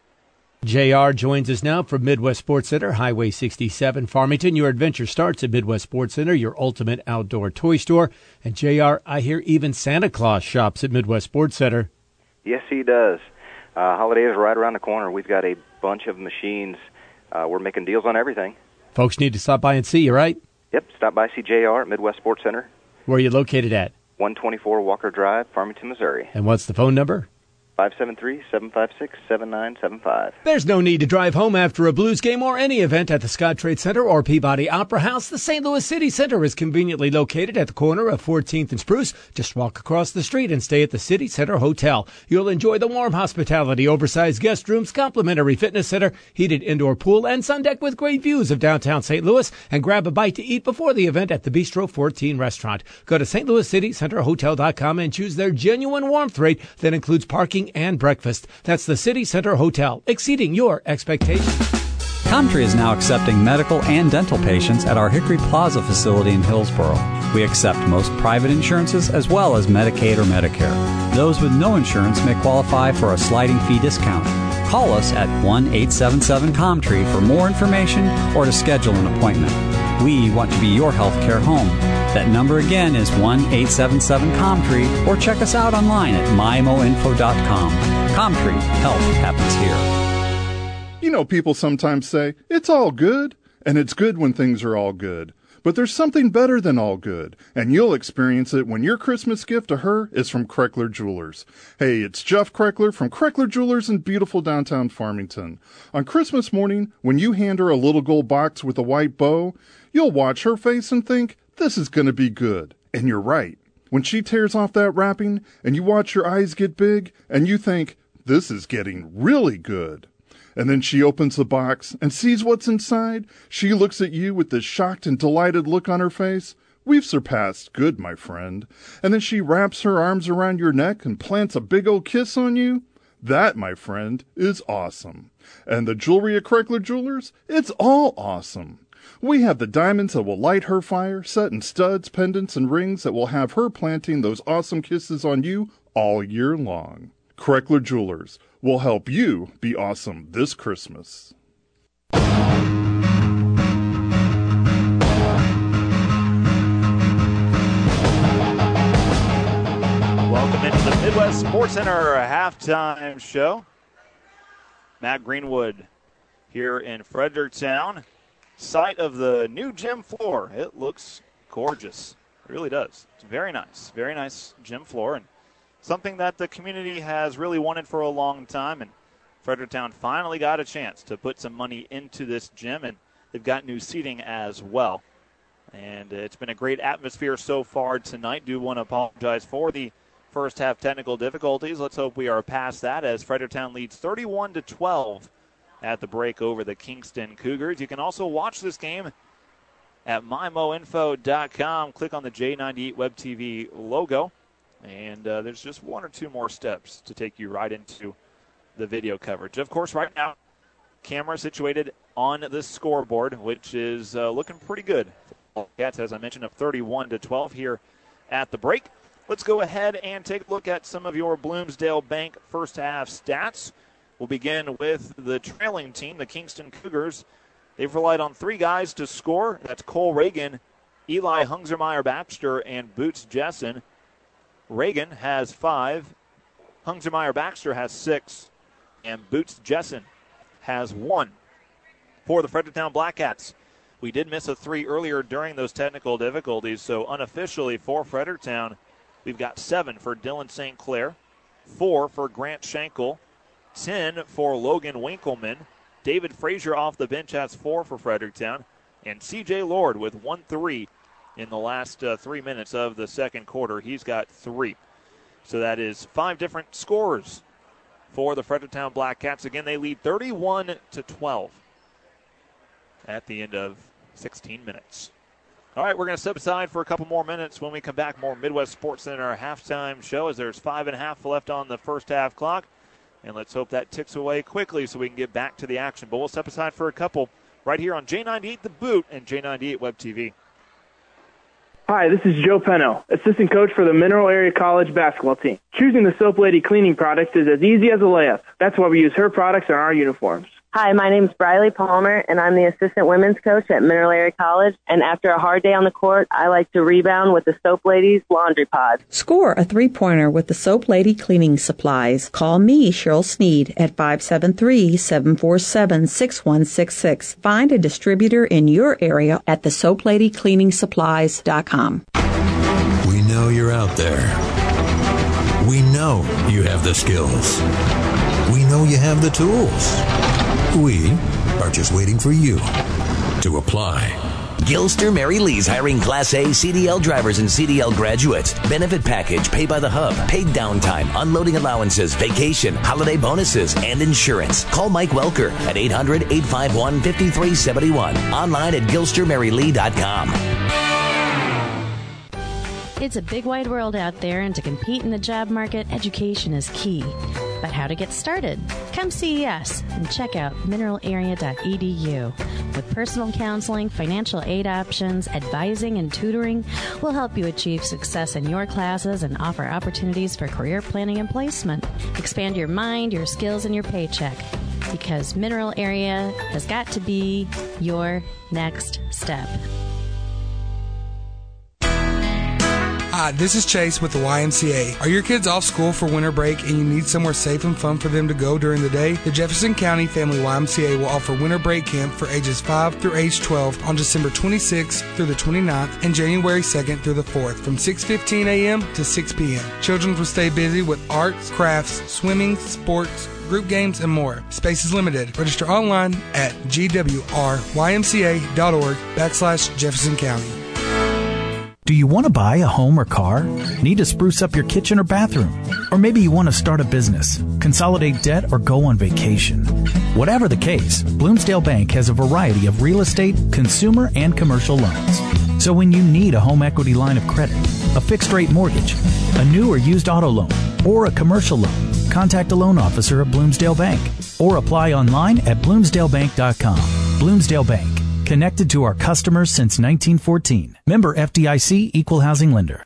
J R joins us now from Midwest Sports Center, Highway sixty-seven, Farmington. Your adventure starts at Midwest Sports Center, your ultimate outdoor toy store. And J R, I hear even Santa Claus shops at Midwest Sports Center. Yes, he does. Uh, holiday is right around the corner. We've got a bunch of machines. Uh, we're making deals on everything. Folks need to stop by and see you, right? Yep, stop by, see J R at Midwest Sports Center. Where are you located at? one twenty-four Walker Drive, Farmington, Missouri. And what's the phone number? five seven three, seven five six, seven nine seven five. There's no need to drive home after a Blues game or any event at the Scott Trade Center or Peabody Opera House. The Saint Louis City Center is conveniently located at the corner of fourteenth and Spruce. Just walk across the street and stay at the City Center Hotel. You'll enjoy the warm hospitality, oversized guest rooms, complimentary fitness center, heated indoor pool, and sun deck with great views of downtown Saint Louis. And grab a bite to eat before the event at the Bistro fourteen restaurant. Go to Saint Louis City Center Hotel dot com and choose their genuine warmth rate that includes parking and breakfast. That's the City Center Hotel, exceeding your expectations. Comtree is now accepting medical and dental patients at our Hickory Plaza facility in Hillsboro. We accept most private insurances as well as Medicaid or Medicare. Those with no insurance may qualify for a sliding fee discount. Call us at one eight seven seven Comtree for more information or to schedule an appointment. We want to be your healthcare home. That number again is one eight seven seven Comtree or check us out online at my mo info dot com. Comtree, health happens here. You know, people sometimes say, it's all good, and it's good when things are all good. But there's something better than all good, and you'll experience it when your Christmas gift to her is from Kreckler Jewelers. Hey, it's Jeff Kreckler from Kreckler Jewelers in beautiful downtown Farmington. On Christmas morning, when you hand her a little gold box with a white bow, you'll watch her face and think, this is going to be good. And you're right. When she tears off that wrapping, and you watch your eyes get big, and you think, this is getting really good. And then she opens the box and sees what's inside. She looks at you with this shocked and delighted look on her face. We've surpassed good, my friend. And then she wraps her arms around your neck and plants a big old kiss on you. That, my friend, is awesome. And the jewelry at Kreckler Jewelers? It's all awesome. We have the diamonds that will light her fire, set in studs, pendants, and rings that will have her planting those awesome kisses on you all year long. Kreckler Jewelers will help you be awesome this Christmas. Welcome into the Midwest Sports Center halftime show. Matt Greenwood here in Fredericktown, site of the new gym floor. It looks gorgeous. It really does. It's very nice. Very nice gym floor, and something that the community has really wanted for a long time. And Fredericktown finally got a chance to put some money into this gym, and they've got new seating as well. And it's been a great atmosphere so far tonight. Do want to apologize for the first half technical difficulties. Let's hope we are past that as Fredericktown leads thirty-one to twelve at the break over the Kingston Cougars. You can also watch this game at my mo info dot com. Click on the J ninety-eight Web T V logo, and uh, there's just one or two more steps to take you right into the video coverage. Of course, right now, camera situated on the scoreboard, which is uh, looking pretty good. Cats, as I mentioned, of thirty-one to twelve here at the break. Let's go ahead and take a look at some of your Bloomsdale Bank first half stats. We'll begin with the trailing team, the Kingston Cougars. They've relied on three guys to score. That's Cole Reagan, Eli Hungsermeyer-Baxter, and Boots Jessen. Reagan has five, Hungsermeyer-Baxter has six, and Boots Jessen has one. For the Fredericktown Blackcats, we did miss a three earlier during those technical difficulties, so unofficially for Fredericktown, we've got seven for Dylan Saint Clair, four for Grant Schenkel, ten for Logan Winkleman. David Frazier off the bench has four for Fredericktown, and C J Lord with one three in the last uh, three minutes of the second quarter. He's got three. So that is five different scores for the Fredericktown Blackcats. Again, they lead thirty-one to twelve at the end of sixteen minutes. All right, we're going to step aside for a couple more minutes. When we come back, more Midwest Sports Center halftime show as there's five and a half left on the first half clock. And let's hope that ticks away quickly so we can get back to the action. But we'll step aside for a couple right here on J ninety-eight The Boot and J ninety-eight Web T V. Hi, this is Joe Peno, assistant coach for the Mineral Area College basketball team. Choosing the Soap Lady cleaning product is as easy as a layup. That's why we use her products on our uniforms. Hi, my name's Briley Palmer, and I'm the assistant women's coach at Mineral Area College. And after a hard day on the court, I like to rebound with the Soap Ladies Laundry Pod. Score a three-pointer with the Soap Lady cleaning supplies. Call me, Cheryl Sneed, at five seven three, seven four seven, six one six six. Find a distributor in your area at the soap lady cleaning supplies dot com. We know you're out there. We know you have the skills. We know you have the tools. We are just waiting for you to apply. Gilster Mary Lee's hiring Class A C D L drivers and C D L graduates. Benefit package, pay by the hub, paid downtime, unloading allowances, vacation, holiday bonuses, and insurance. Call Mike Welker at eight hundred, eight five one, five three seven one. Online at gilster mary lee dot com. It's a big wide world out there, and to compete in the job market, education is key. But how to get started? Come see us and check out mineral area dot e d u. With personal counseling, financial aid options, advising, and tutoring, we'll help you achieve success in your classes and offer opportunities for career planning and placement. Expand your mind, your skills, and your paycheck. Because Mineral Area has got to be your next step. Hi, this is Chase with the Y M C A. Are your kids off school for winter break and you need somewhere safe and fun for them to go during the day? The Jefferson County Family Y M C A will offer winter break camp for ages five through age twelve on December twenty-sixth through the twenty-ninth and January second through the fourth from six fifteen a.m. to six p.m. Children will stay busy with arts, crafts, swimming, sports, group games, and more. Space is limited. Register online at g w r y m c a dot org backslash Jefferson County. Do you want to buy a home or car? Need to spruce up your kitchen or bathroom? Or maybe you want to start a business, consolidate debt, or go on vacation. Whatever the case, Bloomsdale Bank has a variety of real estate, consumer, and commercial loans. So when you need a home equity line of credit, a fixed-rate mortgage, a new or used auto loan, or a commercial loan, contact a loan officer at Bloomsdale Bank or apply online at bloomsdale bank dot com. Bloomsdale Bank, connected to our customers since nineteen fourteen. Member F D I C, Equal Housing Lender.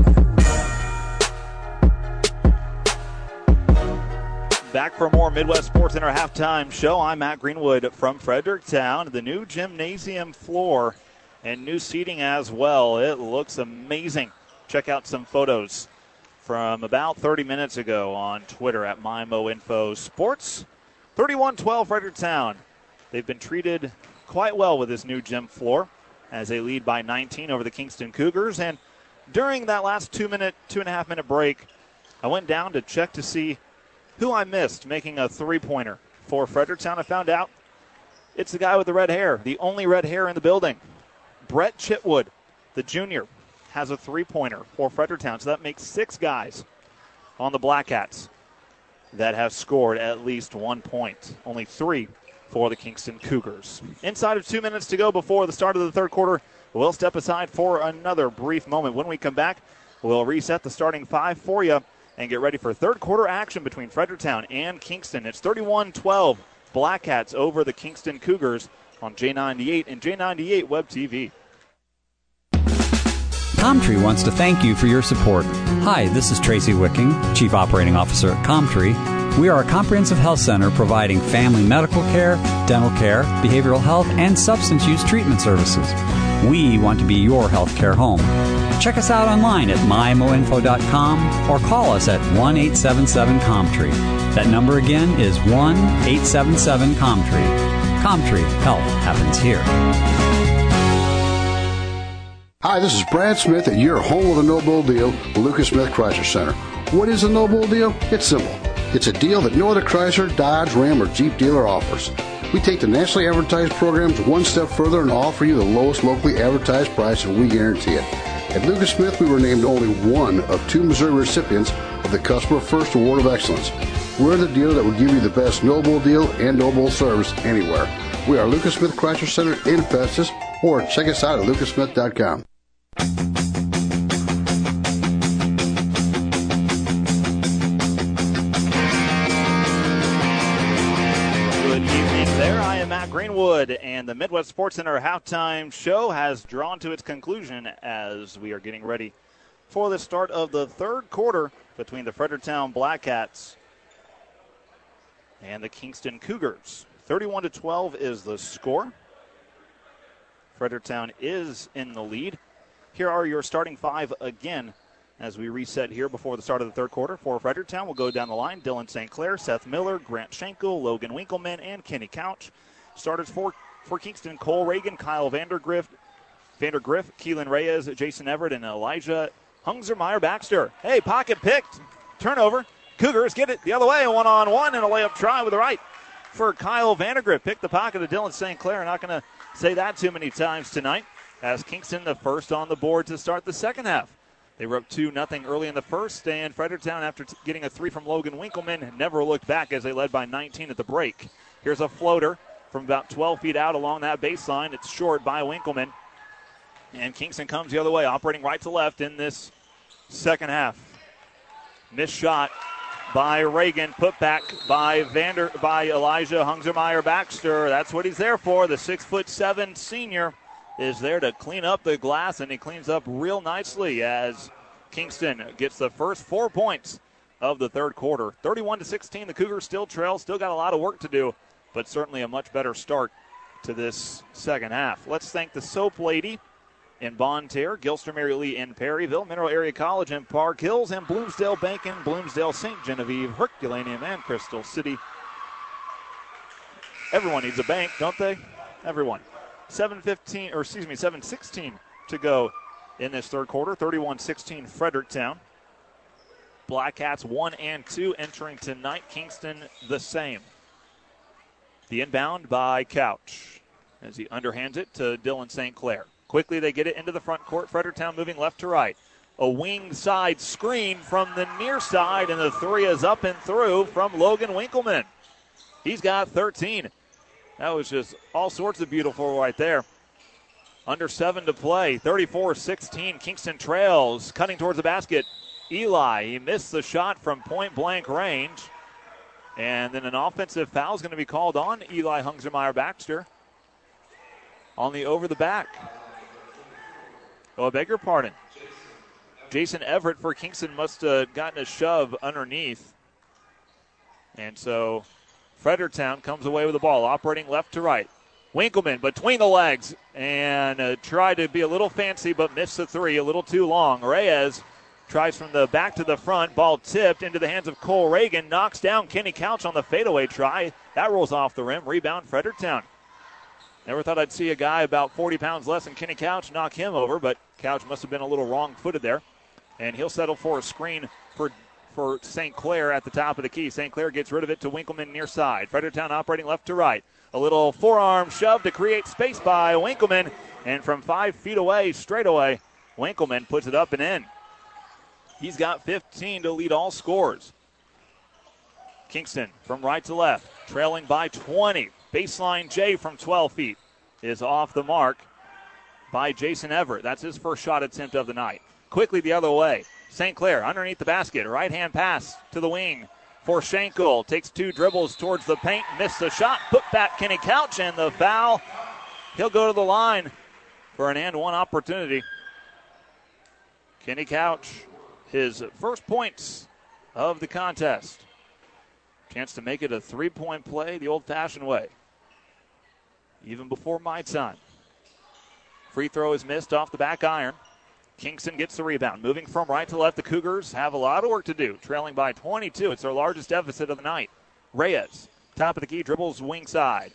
Back for more Midwest Sports in our halftime show. I'm Matt Greenwood from Fredericktown. The new gymnasium floor and new seating as well. It looks amazing. Check out some photos from about thirty minutes ago on Twitter at MyMoInfo Sports. thirty-one twelve Fredericktown. They've been treated quite well with this new gym floor as they lead by nineteen over the Kingston Cougars. And during that last two minute, two and a half minute break, I went down to check to see who I missed making a three-pointer for Fredericktown. I found out it's the guy with the red hair, the only red hair in the building. Brett Chitwood, the junior, has a three-pointer for Fredericktown. So that makes six guys on the Black Hats that have scored at least one point. Only three for the Kingston Cougars. Inside of two minutes to go before the start of the third quarter, we'll step aside for another brief moment. When we come back, we'll reset the starting five for you and get ready for third quarter action between Fredericktown and Kingston. It's thirty-one twelve Black Hats over the Kingston Cougars on J ninety-eight and J ninety-eight Web T V. Comtree wants to thank you for your support. Hi, this is Tracy Wicking, Chief Operating Officer at Comtree. We are a comprehensive health center providing family medical care, dental care, behavioral health, and substance use treatment services. We want to be your healthcare home. Check us out online at my mo info dot com or call us at one eight seven seven Comtree. That number again is one eight seven seven Comtree. Comtree, health happens here. Hi, this is Brad Smith at your home with a no bull deal, the Lucas Smith Chrysler Center. What is a no bull deal? It's simple. It's a deal that no other Chrysler, Dodge, Ram, or Jeep dealer offers. We take the nationally advertised programs one step further and offer you the lowest locally advertised price, and we guarantee it. At Lucas Smith, we were named only one of two Missouri recipients of the Customer First Award of Excellence. We're the dealer that will give you the best no bull deal and no bull service anywhere. We are Lucas Smith Chrysler Center in Festus, or check us out at lucas smith dot com. Greenwood, and the Midwest Sports Center halftime show has drawn to its conclusion as we are getting ready for the start of the third quarter between the Fredericktown Black Hats and the Kingston Cougars. thirty-one to twelve is the score. Fredericktown is in the lead. Here are your starting five again as we reset here before the start of the third quarter. For Fredericktown, we'll go down the line. Dylan Saint Clair, Seth Miller, Grant Schenkel, Logan Winkleman, and Kenny Couch. Starters for, for Kingston: Cole Reagan, Kyle Vandergriff, Vandergriff, Keelan Reyes, Jason Everett, and Elijah Hungsermeyer Baxter. Hey, pocket picked. Turnover. Cougars get it the other way. One on one and a layup try with the right for Kyle Vandergriff. Picked the pocket of Dylan Saint Clair. Not going to say that too many times tonight, as Kingston the first on the board to start the second half. They were up two nothing early in the first, and Fredericktown, after t- getting a three from Logan Winkleman, never looked back as they led by nineteen at the break. Here's a floater from about twelve feet out along that baseline. It's short by Winkleman. And Kingston comes the other way, operating right to left in this second half. Missed shot by Reagan, put back by Vander by Elijah Hungsermeyer Baxter. That's what he's there for. The six foot seven senior is there to clean up the glass, and he cleans up real nicely as Kingston gets the first four points of the third quarter. thirty-one to sixteen, the Cougars still trail, still got a lot of work to do, but certainly a much better start to this second half. Let's thank the Soap Lady in Bonne Terre, Gilster Mary Lee in Perryville, Mineral Area College in Park Hills, and Bloomsdale Bank in Bloomsdale, Saint Genevieve, Herculaneum, and Crystal City. Everyone needs a bank, don't they? Everyone. seven fifteen, or excuse me, seven sixteen to go in this third quarter. thirty-one sixteen Fredericktown. Black Hats one and two entering tonight. Kingston the same. The inbound by Couch as he underhands it to Dylan Saint Clair. Quickly they get it into the front court. Fredericktown moving left to right. A wing side screen from the near side, and the three is up and through from Logan Winkleman. He's got thirteen. That was just all sorts of beautiful right there. Under seven to play. thirty-four sixteen. Kingston trails, cutting towards the basket. Eli. He missed the shot from point-blank range. And then an offensive foul is going to be called on Eli Hungsermeyer-Baxter on the over-the-back. Oh, I beg your pardon. Jason Everett for Kingston must have gotten a shove underneath. And so Fredericktown comes away with the ball, operating left to right. Winkleman between the legs and uh, tried to be a little fancy but missed the three a little too long. Reyes tries from the back to the front. Ball tipped into the hands of Cole Reagan. Knocks down Kenny Couch on the fadeaway try. That rolls off the rim. Rebound Fredericktown. Never thought I'd see a guy about forty pounds less than Kenny Couch knock him over, but Couch must have been a little wrong-footed there. And he'll settle for a screen for for Saint Clair at the top of the key. Saint Clair gets rid of it to Winkleman near side. Fredericktown operating left to right. A little forearm shove to create space by Winkleman. And from five feet away, straight away, Winkleman puts it up and in. He's got fifteen to lead all scores. Kingston from right to left, trailing by twenty. Baseline J from twelve feet is off the mark by Jason Everett. That's his first shot attempt of the night. Quickly the other way. Saint Clair underneath the basket. Right-hand pass to the wing for Schenkel. Takes two dribbles towards the paint. Missed the shot. Put back Kenny Couch and the foul. He'll go to the line for an and one opportunity. Kenny Couch, his first points of the contest. Chance to make it a three-point play the old-fashioned way. Even before my time. Free throw is missed off the back iron. Kingston gets the rebound. Moving from right to left, the Cougars have a lot of work to do. Trailing by twenty-two. It's their largest deficit of the night. Reyes, top of the key, dribbles wing side.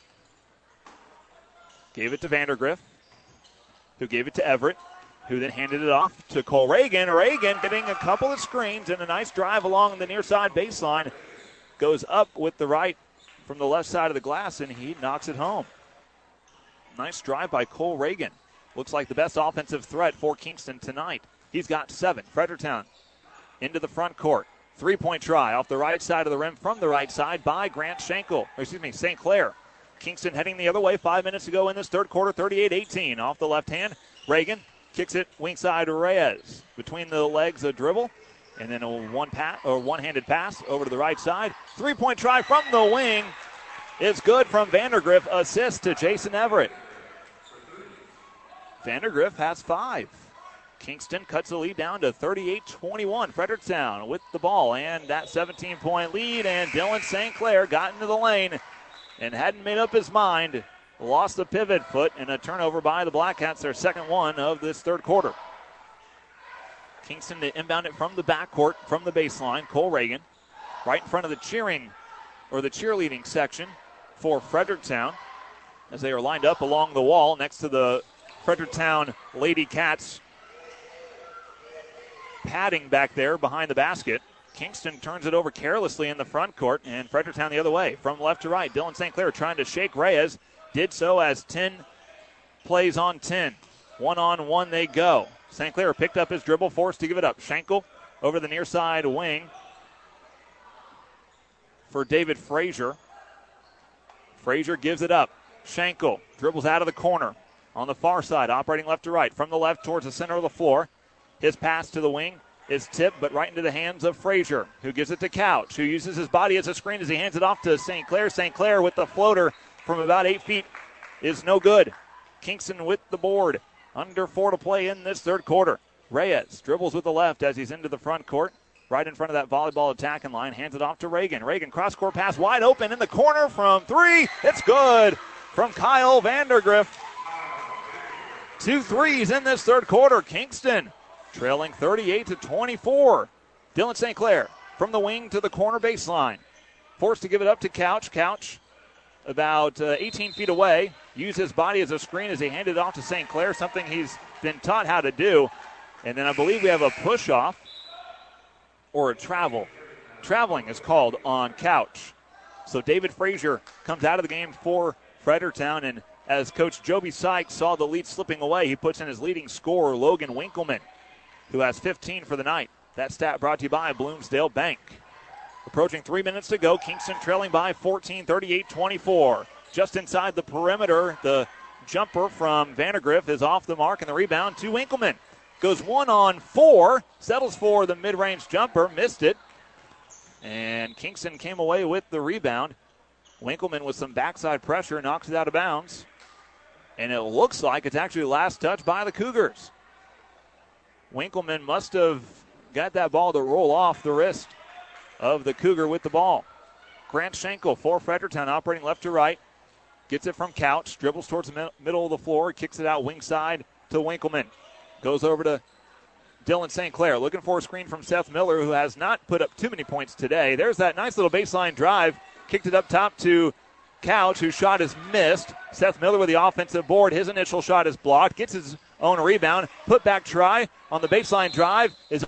Gave it to Vandergriff, who gave it to Everett, who then handed it off to Cole Reagan. Reagan getting a couple of screens and a nice drive along the near side baseline. Goes up with the right from the left side of the glass, and he knocks it home. Nice drive by Cole Reagan. Looks like the best offensive threat for Kingston tonight. He's got seven. Fredericktown into the front court. Three-point try off the right side of the rim from the right side by Grant Schenkel. Or excuse me, Saint Clair. Kingston heading the other way five minutes ago in this third quarter, thirty-eight eighteen. Off the left hand, Reagan kicks it wing side to Reyes. Between the legs, a dribble, and then a one pass or one-handed pass over to the right side. Three-point try from the wing. It's good from Vandergriff. Assist to Jason Everett. Vandergriff has five. Kingston cuts the lead down to thirty-eight twenty-one. Fredericktown with the ball and that seventeen-point lead. And Dylan Saint Clair got into the lane and hadn't made up his mind. Lost the pivot foot and a turnover by the Blackcats, their second one of this third quarter. Kingston to inbound it from the backcourt, from the baseline. Cole Reagan right in front of the cheering or the cheerleading section for Fredericktown as they are lined up along the wall next to the Fredericktown Lady Cats padding back there behind the basket. Kingston turns it over carelessly in the front court, and Fredericktown the other way. From left to right, Dylan Saint Clair trying to shake Reyes. Did so as ten plays on ten. One on one they go. Saint Clair picked up his dribble, forced to give it up. Schenkel over the near side wing for David Frazier. Frazier gives it up. Schenkel dribbles out of the corner. On the far side, operating left to right. From the left towards the center of the floor. His pass to the wing is tipped, but right into the hands of Frazier, who gives it to Couch, who uses his body as a screen as he hands it off to Saint Clair. Saint Clair with the floater from about eight feet is no good. Kingston with the board. Under four to play in this third quarter. Reyes dribbles with the left as he's into the front court. Right in front of that volleyball attacking line. Hands it off to Reagan. Reagan cross-court pass wide open in the corner from three. It's good from Kyle Vandergriff. Two threes in this third quarter. Kingston trailing thirty-eight to twenty-four. Dylan Saint Clair from the wing to the corner baseline. Forced to give it up to Couch. Couch about uh, eighteen feet away. Used his body as a screen as he handed it off to Saint Clair, something he's been taught how to do. And then I believe we have a push-off or a travel. Traveling is called on Couch. So David Frazier comes out of the game for Fredericktown, and as Coach Joby Sykes saw the lead slipping away, he puts in his leading scorer, Logan Winkleman, who has fifteen for the night. That stat brought to you by Bloomsdale Bank. Approaching three minutes to go, Kingston trailing by fourteen, thirty-eight twenty-four. Just inside the perimeter, the jumper from Vandergriff is off the mark, and the rebound to Winkleman. Goes one on four. Settles for the mid-range jumper. Missed it. And Kingston came away with the rebound. Winkleman with some backside pressure knocks it out of bounds. And it looks like it's actually last touch by the Cougars. Winkleman must have got that ball to roll off the wrist of the Cougar with the ball. Grant Schenkel for Fredericktown, operating left to right. Gets it from Couch, dribbles towards the middle of the floor, kicks it out wing side to Winkleman. Goes over to Dylan Saint Clair, looking for a screen from Seth Miller, who has not put up too many points today. There's that nice little baseline drive. Kicked it up top to Couch, whose shot is missed. Seth Miller with the offensive board. His initial shot is blocked. Gets his own rebound. Put back try on the baseline drive is...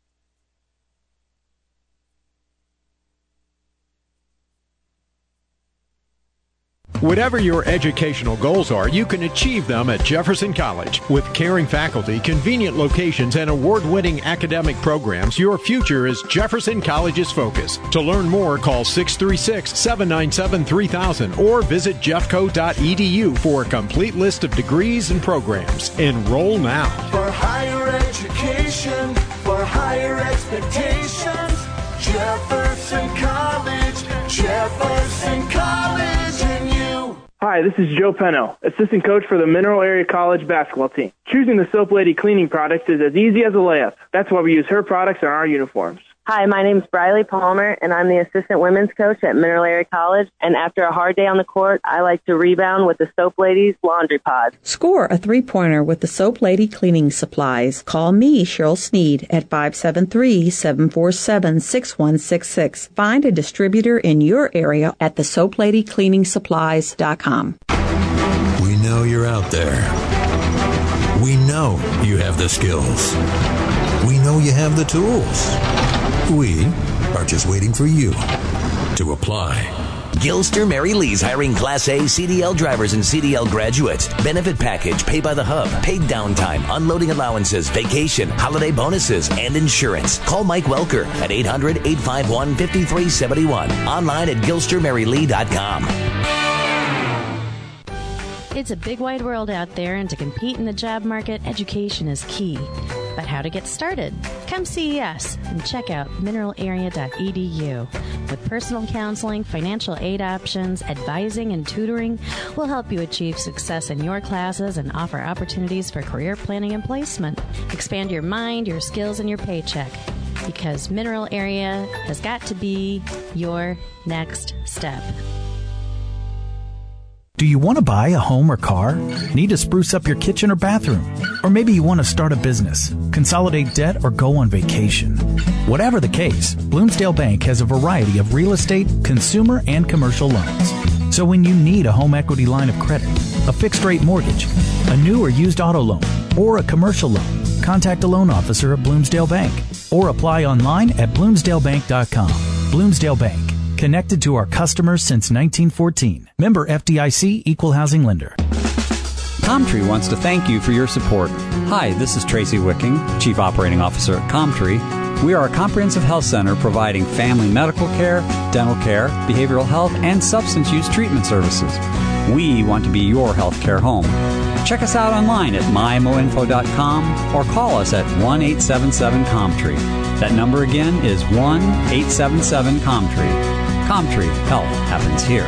Whatever your educational goals are, you can achieve them at Jefferson College. With caring faculty, convenient locations, and award-winning academic programs, your future is Jefferson College's focus. To learn more, call six three six, seven nine seven, three thousand or visit jeffco dot e d u for a complete list of degrees and programs. Enroll now. For higher education, for higher expectations, Jefferson College, Jefferson College, and you. Hi, this is Joe Peno, assistant coach for the Mineral Area College basketball team. Choosing the Soap Lady cleaning product is as easy as a layup. That's why we use her products on our uniforms. Hi, my name's Briley Palmer, and I'm the assistant women's coach at Mineral Area College. And after a hard day on the court, I like to rebound with the Soap Ladies Laundry Pod. Score a three-pointer with the Soap Lady cleaning supplies. Call me, Cheryl Sneed, at five seven three, seven four seven, six one six six. Find a distributor in your area at the soap lady cleaning supplies dot com. We know you're out there. We know you have the skills. We know you have the tools. We are just waiting for you to apply. Gilster Mary Lee's hiring Class A C D L drivers and C D L graduates. Benefit package, pay by the hub, paid downtime, unloading allowances, vacation, holiday bonuses, and insurance. Call Mike Welker at eight hundred, eight five one, five three seven one. Online at gilster mary lee dot com. It's a big wide world out there, and to compete in the job market, education is key. But how to get started? Come see us and check out mineral area dot e d u. With personal counseling, financial aid options, advising, and tutoring, we'll help you achieve success in your classes and offer opportunities for career planning and placement. Expand your mind, your skills, and your paycheck. Because Mineral Area has got to be your next step. Do you want to buy a home or car? Need to spruce up your kitchen or bathroom? Or maybe you want to start a business, consolidate debt, or go on vacation. Whatever the case, Bloomsdale Bank has a variety of real estate, consumer, and commercial loans. So when you need a home equity line of credit, a fixed-rate mortgage, a new or used auto loan, or a commercial loan, contact a loan officer at Bloomsdale Bank or apply online at bloomsdale bank dot com. Bloomsdale Bank. Connected to our customers since nineteen fourteen. Member F D I C, Equal Housing Lender. Comtree wants to thank you for your support. Hi, this is Tracy Wicking, Chief Operating Officer at Comtree. We are a comprehensive health center providing family medical care, dental care, behavioral health, and substance use treatment services. We want to be your healthcare home. Check us out online at my mo info dot com or call us at one eight seven seven Comtree. That number again is one eight seven seven Comtree. Comtree, health happens here.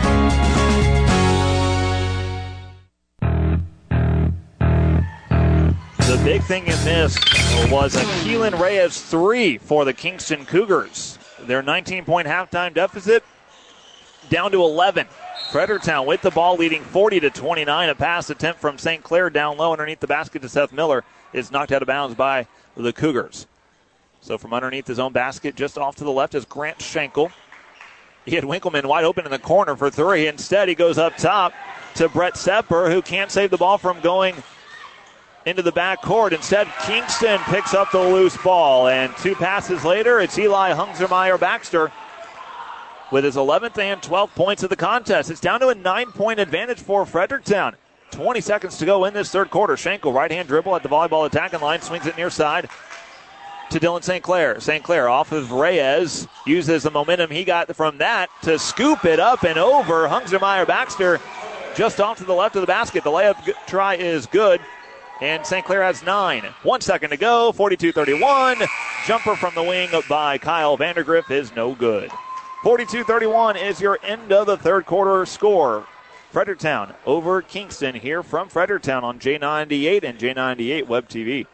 The big thing in this was a Keelan Reyes three for the Kingston Cougars. Their nineteen-point halftime deficit down to eleven. Fredericktown with the ball leading forty to twenty-nine. A pass attempt from Saint Clair down low underneath the basket to Seth Miller is knocked out of bounds by the Cougars. So from underneath his own basket, just off to the left is Grant Schenkel. He had Winkleman wide open in the corner for three. Instead, he goes up top to Brett Sepper, who can't save the ball from going into the backcourt. Instead, Kingston picks up the loose ball. And two passes later, it's Eli Hungsermeyer-Baxter with his eleventh and twelfth points of the contest. It's down to a nine-point advantage for Fredericktown. twenty seconds to go in this third quarter. Schenkel, right-hand dribble at the volleyball attacking line, swings it near side to Dylan Saint Clair. Saint Clair off of Reyes, uses the momentum he got from that to scoop it up and over. Hungsermeyer-Baxter just off to the left of the basket. The layup try is good. and Saint Clair has nine. One second to go, forty-two thirty-one. Jumper from the wing by Kyle Vandergriff is no good. forty-two thirty-one is your end of the third quarter score. Fredericktown over Kingston here from Fredericktown on J ninety-eight and J ninety-eight Web T V.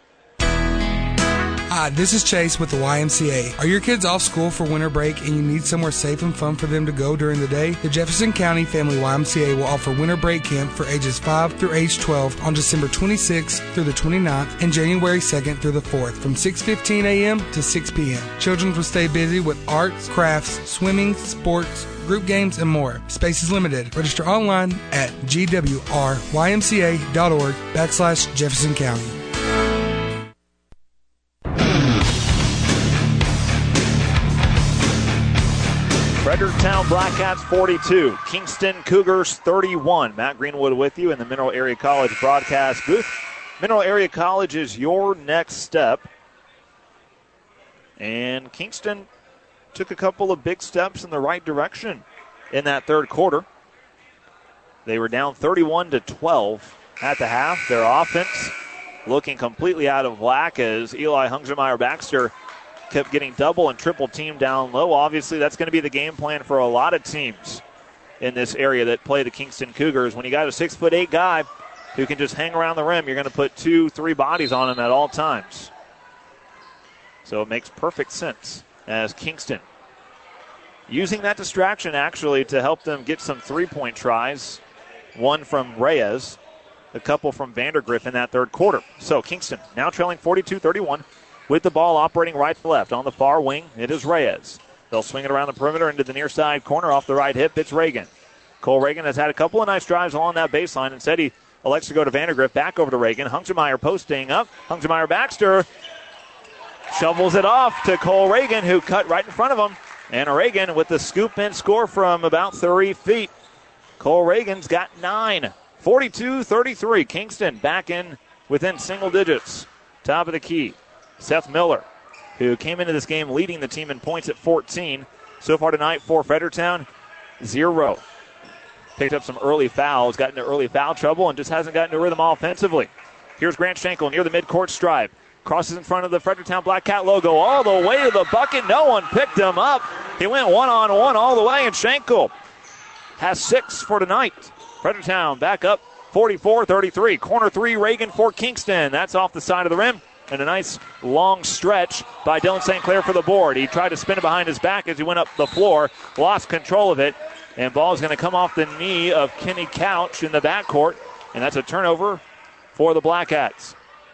Hi, this is Chase with the Y M C A. Are your kids off school for winter break and you need somewhere safe and fun for them to go during the day? The Jefferson County Family Y M C A will offer winter break camp for ages five through age twelve on December twenty-sixth through the twenty-ninth and January second through the fourth from six fifteen a.m. to six p.m. Children will stay busy with arts, crafts, swimming, sports, group games, and more. Space is limited. Register online at G W R Y M C A dot org backslash Jefferson County. Fredericktown Blackcats forty-two, Kingston Cougars thirty-one. Matt Greenwood with you in the Mineral Area College broadcast booth. Mineral Area College is your next step. And Kingston took a couple of big steps in the right direction in that third quarter. They were down thirty-one to twelve at the half. Their offense looking completely out of whack as Eli Hungsemeyer Baxter kept getting double and triple teamed down low. Obviously, that's going to be the game plan for a lot of teams in this area that play the Kingston Cougars. When you got a six foot eight guy who can just hang around the rim, you're going to put two, three bodies on him at all times. So it makes perfect sense as Kingston using that distraction actually to help them get some three-point tries. One from Reyes, a couple from Vandergriff in that third quarter. So Kingston now trailing forty-two thirty-one. With the ball operating right to left. On the far wing, it is Reyes. They'll swing it around the perimeter into the near side corner off the right hip. It's Reagan. Cole Reagan has had a couple of nice drives along that baseline. Instead, he elects to go to Vandergriff. Back over to Reagan. Hungsemeyer posting up. Hungsemeyer Baxter shovels it off to Cole Reagan, who cut right in front of him. And Reagan with the scoop and score from about thirty feet. Cole Reagan's got nine. forty-two thirty-three. Kingston back in within single digits. Top of the key. Seth Miller, who came into this game leading the team in points at fourteen. So far tonight for Fredericktown, zero. Picked up some early fouls, got into early foul trouble, and just hasn't gotten to rhythm offensively. Here's Grant Schenkel near the midcourt stripe. Crosses in front of the Fredericktown Blackcat logo all the way to the bucket. No one picked him up. He went one-on-one all the way, and Schenkel has six for tonight. Fredericktown back up forty-four thirty-three. Corner three, Reagan for Kingston. That's off the side of the rim. And a nice long stretch by Dylan Saint Clair for the board. He tried to spin it behind his back as he went up the floor, lost control of it, and ball is going to come off the knee of Kenny Couch in the backcourt, and that's a turnover for the Blackcats.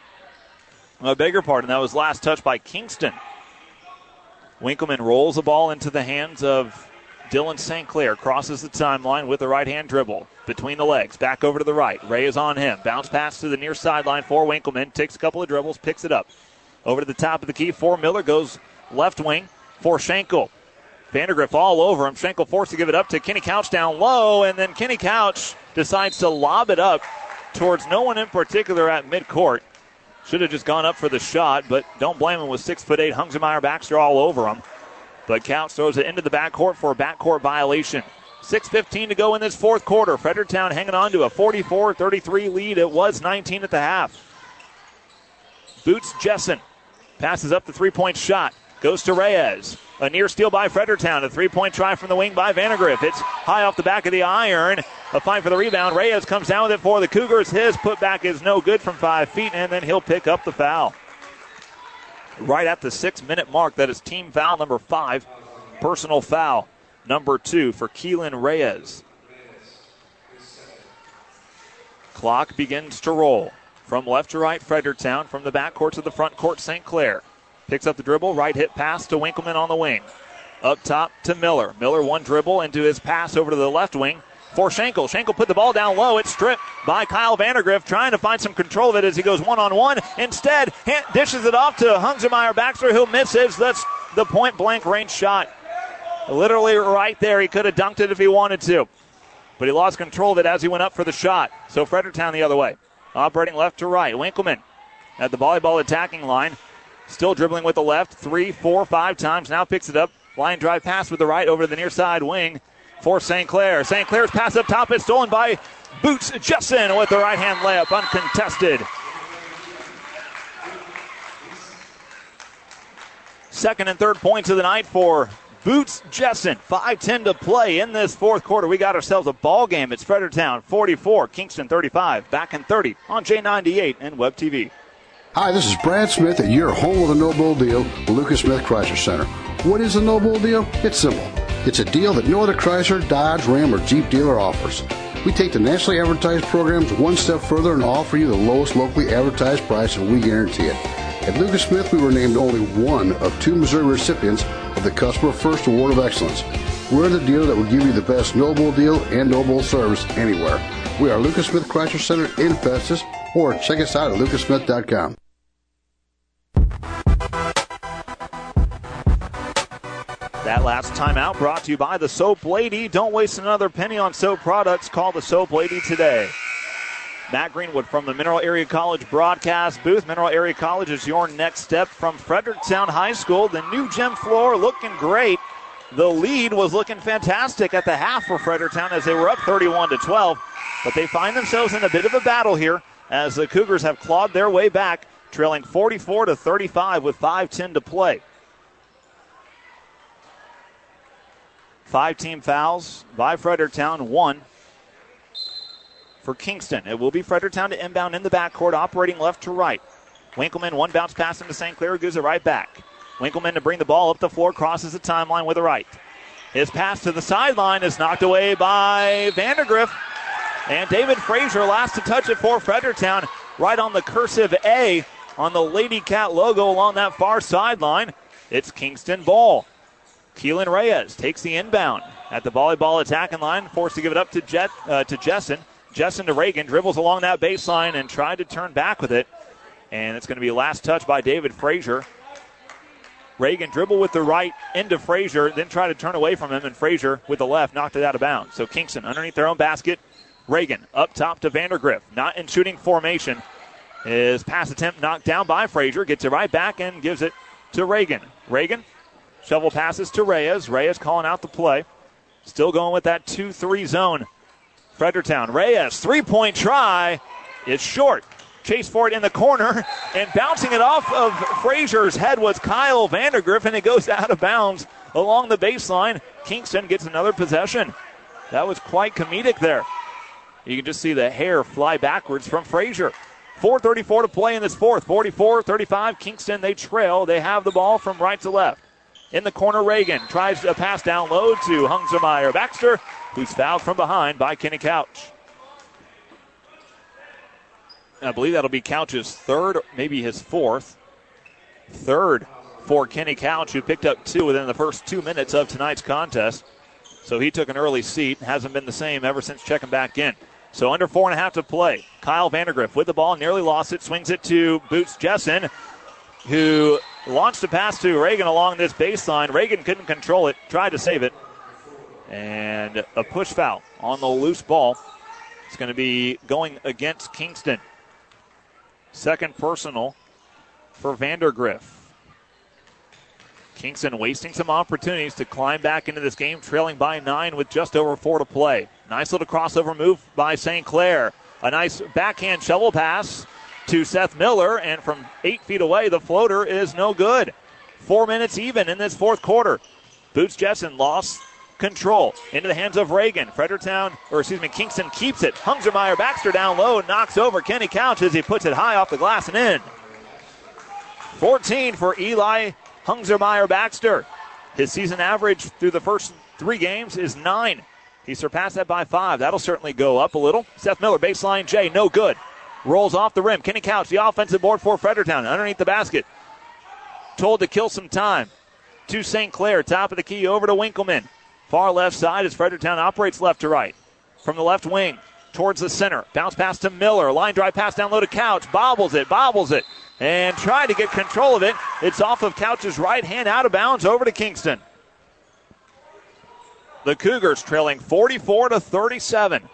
I beg your pardon, that was last touch by Kingston. Winkleman rolls the ball into the hands of Dylan Saint Clair, crosses the timeline with the right-hand dribble. Between the legs, back over to the right. Ray is on him. Bounce pass to the near sideline for Winkleman. Takes a couple of dribbles, picks it up. Over to the top of the key for Miller. Goes left wing for Schenkel. Vandergriff all over him. Schenkel forced to give it up to Kenny Couch down low, and then Kenny Couch decides to lob it up towards no one in particular at midcourt. Should have just gone up for the shot, but don't blame him with six foot eight Hungsemeyer Baxter all over him. But Couch throws it into the backcourt for a backcourt violation. six fifteen to go in this fourth quarter. Fredericktown hanging on to a forty-four thirty-three lead. It was nineteen at the half. Boots Jessen passes up the three-point shot. Goes to Reyes. A near steal by Fredericktown. A three-point try from the wing by Vandergriff. It's high off the back of the iron. A fight for the rebound. Reyes comes down with it for the Cougars. His putback is no good from five feet, and then he'll pick up the foul. Right at the six-minute mark, that is team foul number five. Personal foul number two for Keelan Reyes. Clock begins to roll. From left to right, Fredericktown. From the backcourt to the front court, Saint Clair. Picks up the dribble, right hit pass to Winkleman on the wing. Up top to Miller. Miller one dribble into his pass over to the left wing for Schenkel. Schenkel put the ball down low. It's stripped by Kyle Vandergriff, trying to find some control of it as he goes one-on-one. Instead, dishes it off to Hungsemeyer Baxter, who misses. That's the point-blank range shot. Literally right there. He could have dunked it if he wanted to. But he lost control of it as he went up for the shot. So Fredericktown the other way. Operating left to right. Winkleman at the volleyball attacking line. Still dribbling with the left. Three, four, five times. Now picks it up. Line drive pass with the right over to the near side wing for Saint Clair. Saint Clair's pass up top is stolen by Boots Jessen with the right-hand layup, uncontested. Second and third points of the night for Boots Jessen. five ten to play in this fourth quarter. We got ourselves a ball game. It's Fredericktown forty-four, Kingston thirty-five. Back in thirty on J ninety-eight and Web T V. Hi, this is Brad Smith at your home with a no bull deal, Lucas Smith Chrysler Center. What is a no bull deal? It's simple. It's a deal that no other Chrysler, Dodge, Ram, or Jeep dealer offers. We take the nationally advertised programs one step further and offer you the lowest locally advertised price, and we guarantee it. At Lucas Smith, we were named only one of two Missouri recipients of the Customer First Award of Excellence. We're the dealer that will give you the best no bull deal and no bull service anywhere. We are Lucas Smith Chrysler Center in Festus, or check us out at lucas smith dot com. That last timeout brought to you by the Soap Lady. Don't waste another penny on soap products. Call the Soap Lady today. Matt Greenwood from the Mineral Area College broadcast booth. Mineral Area College is your next step from Fredericktown High School. The new gym floor looking great. The lead was looking fantastic at the half for Fredericktown as they were up thirty-one to twelve. But they find themselves in a bit of a battle here as the Cougars have clawed their way back, trailing forty-four to thirty-five with five ten to play. Five team fouls by Fredericktown, one for Kingston. It will be Fredericktown to inbound in the backcourt, operating left to right. Winkleman, one bounce pass into Saint Clair, gives it right back. Winkleman to bring the ball up the floor, crosses the timeline with the right. His pass to the sideline is knocked away by Vandergriff. And David Frazier last to touch it for Fredericktown, right on the cursive A on the Lady Cat logo along that far sideline. It's Kingston ball. Keelan Reyes takes the inbound at the volleyball attacking line, forced to give it up to Jet uh, to Jessen. Jessen to Reagan, dribbles along that baseline and tried to turn back with it. And it's going to be a last touch by David Frazier. Reagan dribble with the right into Frazier, then try to turn away from him, and Frazier with the left knocked it out of bounds. So Kingston underneath their own basket. Reagan up top to Vandergriff, not in shooting formation. His pass attempt knocked down by Frazier, gets it right back and gives it to Reagan. Reagan shovel passes to Reyes. Reyes calling out the play. Still going with that two three zone. Fredericktown. Reyes, three-point try. It's short. Chase for it in the corner. And bouncing it off of Frazier's head was Kyle Vandergriff, and it goes out of bounds along the baseline. Kingston gets another possession. That was quite comedic there. You can just see the hair fly backwards from Frazier. four thirty-four to play in this fourth. forty-four thirty-five. Kingston, they trail. They have the ball from right to left. In the corner, Reagan tries a pass down low to Hungsermeyer Baxter, who's fouled from behind by Kenny Couch. I believe that'll be Couch's third, maybe his fourth. Third for Kenny Couch, who picked up two within the first two minutes of tonight's contest. So he took an early seat. Hasn't been the same ever since checking back in. So under four and a half to play. Kyle Vandergriff with the ball, nearly lost it, swings it to Boots Jessen, who launched a pass to Reagan along this baseline. Reagan couldn't control it, tried to save it. And a push foul on the loose ball. It's going to be going against Kingston. Second personal for Vandergriff. Kingston wasting some opportunities to climb back into this game, trailing by nine with just over four to play. Nice little crossover move by Saint Clair. A nice backhand shovel pass to Seth Miller, and from eight feet away, the floater is no good. Four minutes even in this fourth quarter. Boots Jessen lost control into the hands of Reagan. Fredericktown, or excuse me, Kingston keeps it. Hungsermeyer Baxter down low, knocks over Kenny Couch as he puts it high off the glass and in. fourteen for Eli Hungsermeyer Baxter. His season average through the first three games is nine. He surpassed that by five. That'll certainly go up a little. Seth Miller, baseline J, no good. Rolls off the rim. Kenny Couch, the offensive board for Fredericktown, underneath the basket. Told to kill some time. To Saint Clair, top of the key, over to Winkleman. Far left side as Fredericktown operates left to right. From the left wing towards the center. Bounce pass to Miller. Line drive pass down low to Couch. Bobbles it, bobbles it. And trying to get control of it. It's off of Couch's right hand, out of bounds, over to Kingston. The Cougars trailing forty-four to thirty-seven.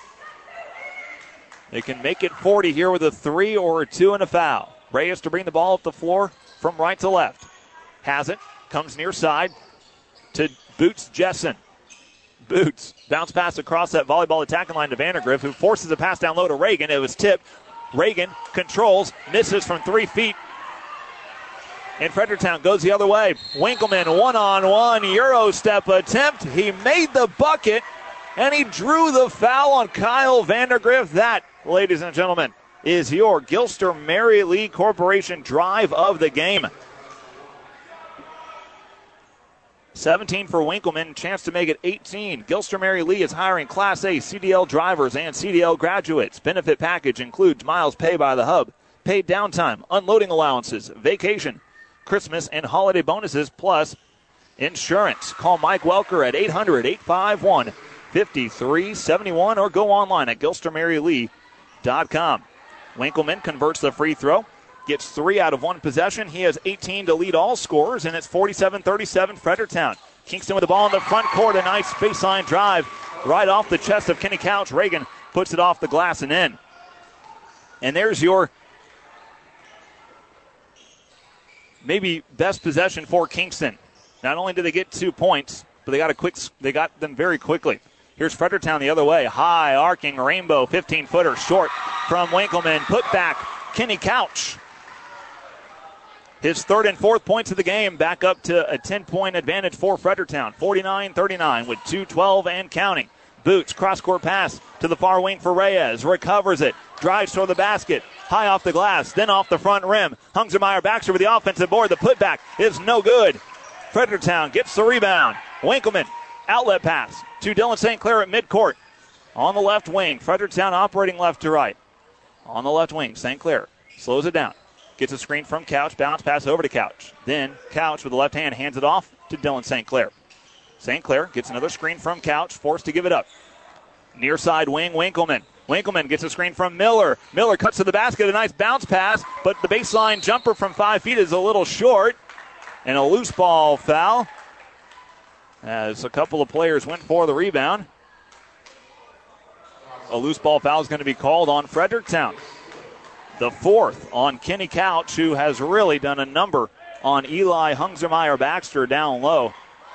They can make it forty here with a three or a two and a foul. Reyes to bring the ball up the floor from right to left. Has it. Comes near side to Boots Jessen. Boots. Bounce pass across that volleyball attacking line to Vandergriff, who forces a pass down low to Reagan. It was tipped. Reagan controls, misses from three feet. And Fredericktown goes the other way. Winkleman, one-on-one Euro step attempt. He made the bucket, and he drew the foul on Kyle Vandergriff. That, ladies and gentlemen, is your Gilster Mary Lee Corporation drive of the game. seventeen for Winkleman, chance to make it eighteen. Gilster Mary Lee is hiring Class A C D L drivers and C D L graduates. Benefit package includes miles paid by the hub, paid downtime, unloading allowances, vacation, Christmas and holiday bonuses, plus insurance. Call Mike Welker at eight hundred, eight five one, five three seven one or go online at gilster mary lee dot com. Winkleman converts the free throw. Gets three out of one possession. He has eighteen to lead all scorers, and it's forty-seven thirty-seven Fredericktown. Kingston with the ball in the front court. A nice baseline drive right off the chest of Kenny Couch. Reagan puts it off the glass and in. And there's your maybe best possession for Kingston. Not only did they get two points, but they got a quick. They got them very quickly. Here's Fredericktown the other way. High arcing rainbow fifteen-footer short from Winkleman. Put back Kenny Couch. His third and fourth points of the game, back up to a ten-point advantage for Fredericktown. forty-nine thirty-nine with two twelve and counting. Boots, cross-court pass to the far wing for Reyes. Recovers it. Drives toward the basket. High off the glass, then off the front rim. Hungsermeyer Baxter with the offensive board. The putback is no good. Fredericktown gets the rebound. Winkleman, outlet pass to Dylan Saint Clair at midcourt. On the left wing, Fredericktown operating left to right. On the left wing, Saint Clair slows it down. Gets a screen from Couch, bounce pass over to Couch. Then Couch with the left hand hands it off to Dylan Saint Clair. Saint Clair gets another screen from Couch, forced to give it up. Near side wing, Winkleman. Winkleman gets a screen from Miller. Miller cuts to the basket, a nice bounce pass, but the baseline jumper from five feet is a little short. And a loose ball foul as a couple of players went for the rebound. A loose ball foul is going to be called on Fredericktown. The fourth on Kenny Couch, who has really done a number on Eli Hungsermeyer Baxter down low.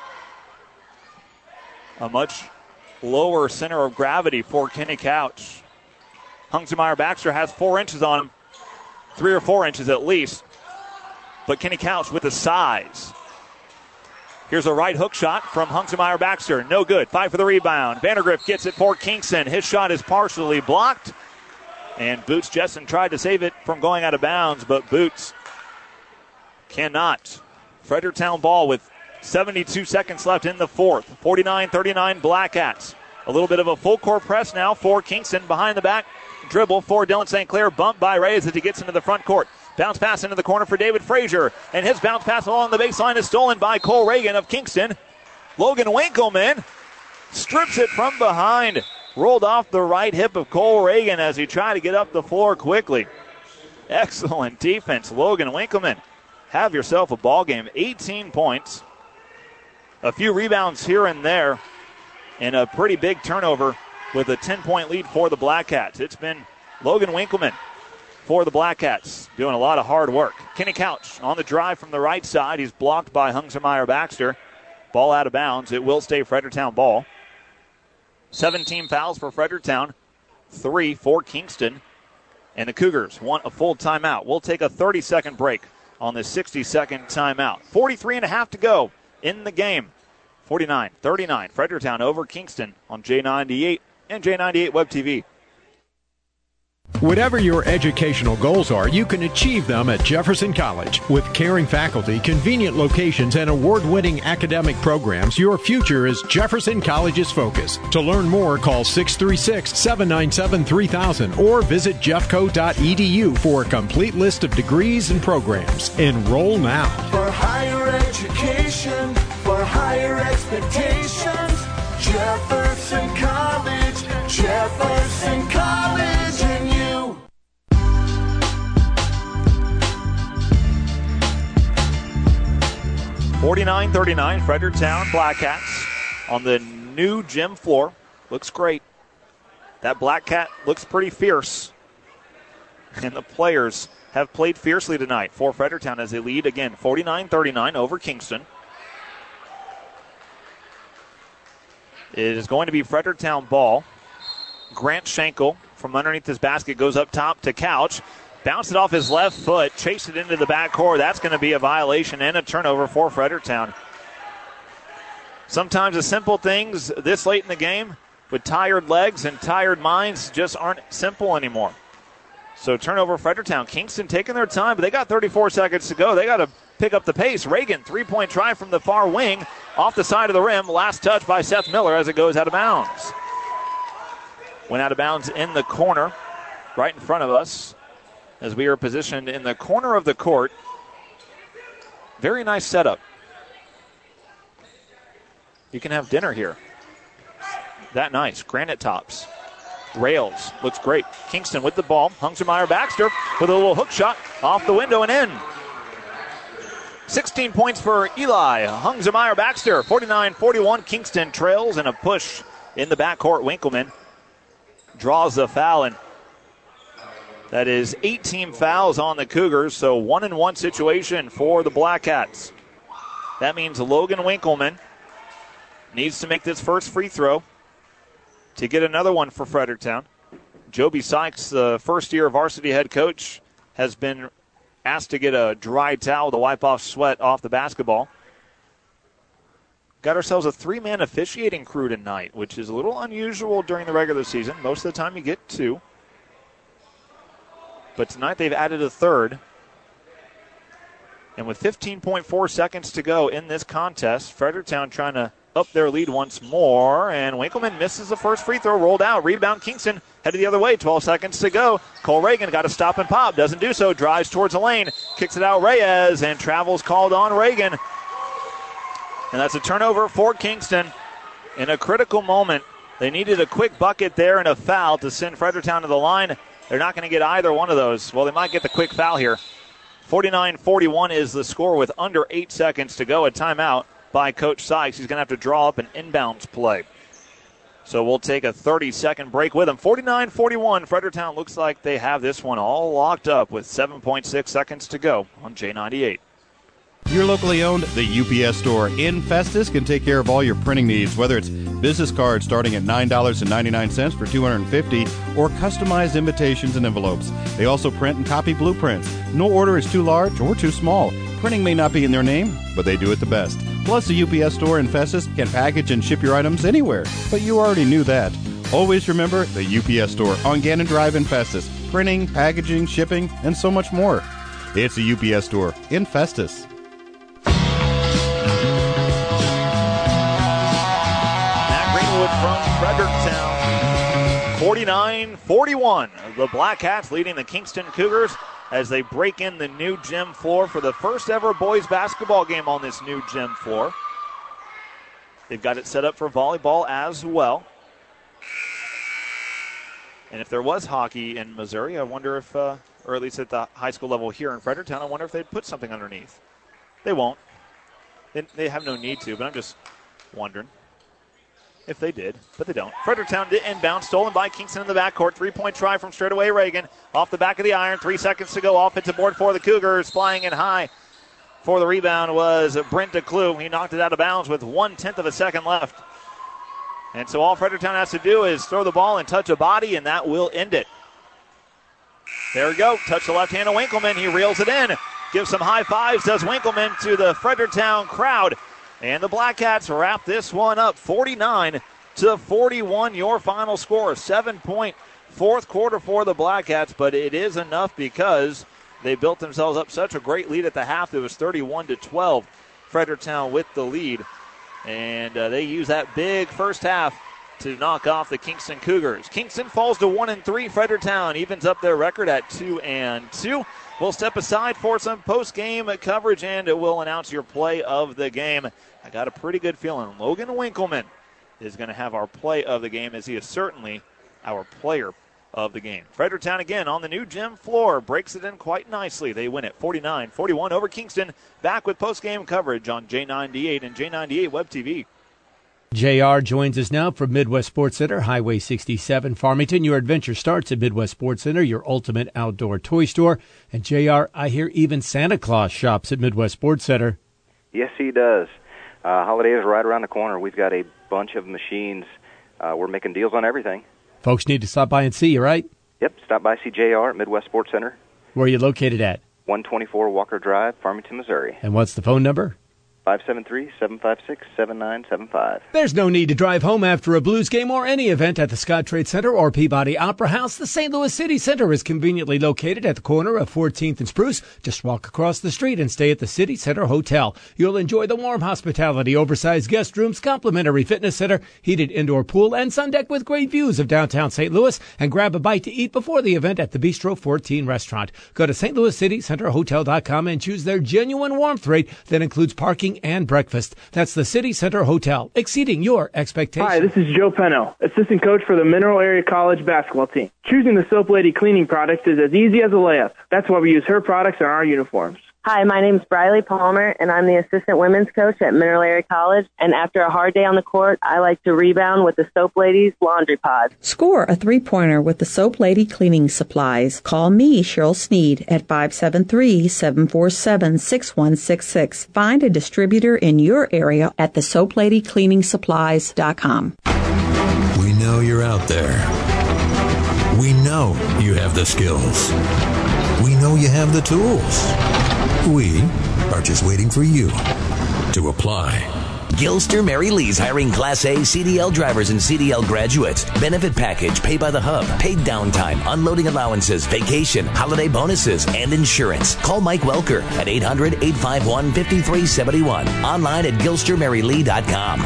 A much lower center of gravity for Kenny Couch. Hungsermeyer Baxter has four inches on him, three or four inches at least. But Kenny Couch with the size. Here's a right hook shot from Hungsermeyer Baxter. No good. Fight for the rebound. Vandergriff gets it for Kingston. His shot is partially blocked. And Boots Jessen tried to save it from going out of bounds, but Boots cannot. Fredericktown ball with seventy-two seconds left in the fourth. forty-nine thirty-nine Black Hats. A little bit of a full court press now for Kingston. Behind the back dribble for Dylan Saint Clair. Bumped by Reyes as he gets into the front court. Bounce pass into the corner for David Frazier. And his bounce pass along the baseline is stolen by Cole Reagan of Kingston. Logan Winkleman strips it from behind. Rolled off the right hip of Cole Reagan as he tried to get up the floor quickly. Excellent defense, Logan Winkleman. Have yourself a ball game. eighteen points. A few rebounds here and there. And a pretty big turnover with a ten-point lead for the Black Hats. It's been Logan Winkleman for the Black Hats, doing a lot of hard work. Kenny Couch on the drive from the right side. He's blocked by Hungsermeyer Baxter. Ball out of bounds. It will stay Fredericktown ball. seventeen fouls for Fredericktown, three for Kingston. And the Cougars want a full timeout. We'll take a thirty-second break on this sixty-second timeout. forty-three and a half to go in the game. forty-nine thirty-nine, Fredericktown over Kingston on J ninety-eight and J ninety-eight Web T V. Whatever your educational goals are, you can achieve them at Jefferson College. With caring faculty, convenient locations, and award-winning academic programs, your future is Jefferson College's focus. To learn more, call six three six, seven nine seven, three thousand or visit jeffco dot e d u for a complete list of degrees and programs. Enroll now. For higher education, for higher expectations, Jefferson College, Jefferson College, and you. forty-nine thirty-nine, Fredericktown Black Cats on the new gym floor. Looks great. That Black Cat looks pretty fierce. And the players have played fiercely tonight for Fredericktown as they lead again forty-nine thirty-nine over Kingston. It is going to be Fredericktown ball. Grant Schenkel from underneath his basket goes up top to Couch. Bounced it off his left foot, chased it into the backcourt. That's going to be a violation and a turnover for Fredericktown. Sometimes the simple things this late in the game with tired legs and tired minds just aren't simple anymore. So turnover Fredericktown. Kingston taking their time, but they got thirty-four seconds to go. They got to pick up the pace. Reagan, three-point try from the far wing, off the side of the rim. Last touch by Seth Miller as it goes out of bounds. Went out of bounds in the corner, right in front of us, as we are positioned in the corner of the court. Very nice setup. You can have dinner here. That nice. Granite tops. Rails. Looks great. Kingston with the ball. Hungsermeyer Baxter with a little hook shot off the window and in. sixteen points for Eli Hungsermeyer Baxter. forty-nine forty-one. Kingston trails and a push in the backcourt. Winkleman draws the foul, and that is eighteen fouls on the Cougars, so one and one situation for the Black Cats. That means Logan Winkleman needs to make this first free throw to get another one for Fredericktown. Joby Sykes, the first-year varsity head coach, has been asked to get a dry towel to wipe off sweat off the basketball. Got ourselves a three-man officiating crew tonight, which is a little unusual during the regular season. Most of the time you get two. But tonight they've added a third. And with fifteen point four seconds to go in this contest, Fredericktown trying to up their lead once more. And Winkleman misses the first free throw, rolled out. Rebound Kingston, headed the other way, twelve seconds to go. Cole Reagan got a stop and pop, doesn't do so, drives towards the lane, kicks it out Reyes, and travels called on Reagan. And that's a turnover for Kingston in a critical moment. They needed a quick bucket there and a foul to send Fredericktown to the line. They're not going to get either one of those. Well, they might get the quick foul here. forty-nine forty-one is the score with under eight seconds to go. A timeout by Coach Sykes. He's going to have to draw up an inbounds play. So we'll take a thirty-second break with him. forty-nine forty-one. Fredericktown looks like they have this one all locked up with seven point six seconds to go on J ninety-eight. Your locally owned The U P S Store in Festus can take care of all your printing needs, whether it's business cards starting at nine dollars and ninety-nine cents for two hundred fifty dollars or customized invitations and envelopes. They also print and copy blueprints. No order is too large or too small. Printing may not be in their name, but they do it the best. Plus, the U P S Store in Festus can package and ship your items anywhere, but you already knew that. Always remember the U P S Store on Gannon Drive in Festus. Printing, packaging, shipping, and so much more. It's the U P S Store in Festus. From Fredericktown, forty-nine forty-one. The Black Cats leading the Kingston Cougars as they break in the new gym floor for the first ever boys basketball game on this new gym floor. They've got it set up for volleyball as well. And if there was hockey in Missouri, I wonder if, uh, or at least at the high school level here in Fredericktown, I wonder if they'd put something underneath. They won't. They, they have no need to, but I'm just wondering if they did, but they don't. Fredericktown did inbound, stolen by Kingston in the backcourt. Three-point try from straightaway Reagan. Off the back of the iron, three seconds to go. Offensive board for the Cougars. Flying in high for the rebound was Brent DeClue. He knocked it out of bounds with one-tenth of a second left. And so all Fredericktown has to do is throw the ball and touch a body, and that will end it. There we go. Touch the left hand of Winkleman. He reels it in. Gives some high fives, does Winkleman, to the Fredericktown crowd. And the Black Cats wrap this one up, forty-nine to forty-one, your final score. Seven-point fourth quarter for the Black Cats, but it is enough because they built themselves up such a great lead at the half. It was thirty-one to twelve, Fredericktown with the lead. And uh, they use that big first half to knock off the Kingston Cougars. Kingston falls to one and three. Fredericktown evens up their record at two and two. We'll step aside for some post-game coverage, and we'll announce your play of the game. I got a pretty good feeling Logan Winkleman is going to have our play of the game, as he is certainly our player of the game. Fredericktown again on the new gym floor, breaks it in quite nicely. They win it forty-nine forty-one over Kingston. Back with post-game coverage on J ninety-eight and J ninety-eight Web T V. J R joins us now from Midwest Sports Center, Highway sixty-seven, Farmington. Your adventure starts at Midwest Sports Center, your ultimate outdoor toy store. And J R, I hear even Santa Claus shops at Midwest Sports Center. Yes, he does. Uh, holidays are right around the corner. We've got a bunch of machines. Uh, we're making deals on everything. Folks need to stop by and see you, right? Yep, stop by C J R at Midwest Sports Center. Where are you located at? one twenty-four Walker Drive, Farmington, Missouri. And what's the phone number? five seven three, seven five six, seven nine seven five. There's no need to drive home after a Blues game or any event at the Scott Trade Center or Peabody Opera House. The Saint Louis City Center is conveniently located at the corner of fourteenth and Spruce. Just walk across the street and stay at the City Center Hotel. You'll enjoy the warm hospitality, oversized guest rooms, complimentary fitness center, heated indoor pool, and sun deck with great views of downtown Saint Louis. And grab a bite to eat before the event at the Bistro fourteen restaurant. Go to Saint Louis City Center Hotel dot com and choose their genuine warmth rate that includes parking and breakfast. That's the City Center Hotel, exceeding your expectations. Hi, this is Joe Penno, assistant coach for the Mineral Area College basketball team. Choosing the Soap Lady cleaning product is as easy as a layup. That's why we use her products on our uniforms. Hi, my name's Briley Palmer, and I'm the assistant women's coach at Mineral Area College. And after a hard day on the court, I like to rebound with the Soap Ladies Laundry Pod. Score a three-pointer with the Soap Lady cleaning supplies. Call me, Cheryl Sneed, at five seven three, seven four seven, six one six six. Find a distributor in your area at the soap lady cleaning supplies dot com. We know you're out there. We know you have the skills. We know you have the tools. We are just waiting for you to apply. Gilster Mary Lee's hiring Class A C D L drivers and C D L graduates. Benefit package, pay by the hub, paid downtime, unloading allowances, vacation, holiday bonuses, and insurance. Call Mike Welker at eight hundred, eight five one, five three seven one. Online at gilster mary lee dot com.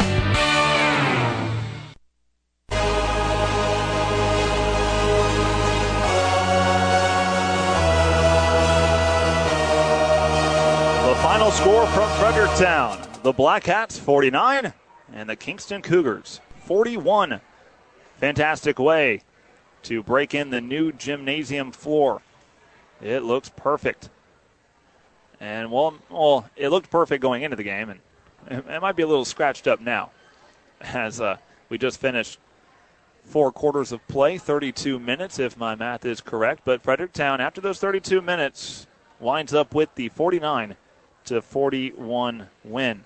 Final score from Fredericktown. The Black Hats forty-nine and the Kingston Cougars forty-one. Fantastic way to break in the new gymnasium floor. It looks perfect. And well, well it looked perfect going into the game, and it, it might be a little scratched up now as uh, we just finished four quarters of play, thirty-two minutes if my math is correct. But Fredericktown, after those thirty-two minutes, winds up with the forty-nine to forty-one win.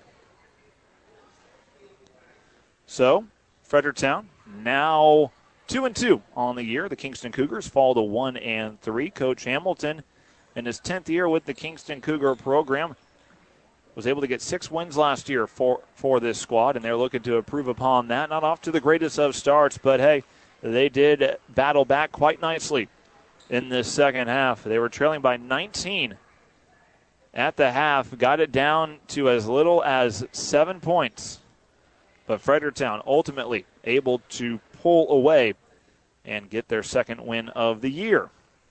So, Fredericktown now two and two on the year. The Kingston Cougars fall to one and three. Coach Hamilton, in his tenth year with the Kingston Cougar program, was able to get six wins last year for for this squad, and they're looking to improve upon that. Not off to the greatest of starts, but hey, they did battle back quite nicely in this second half. They were trailing by nineteen at the half, got it down to as little as seven points. But Fredericktown ultimately able to pull away and get their second win of the year.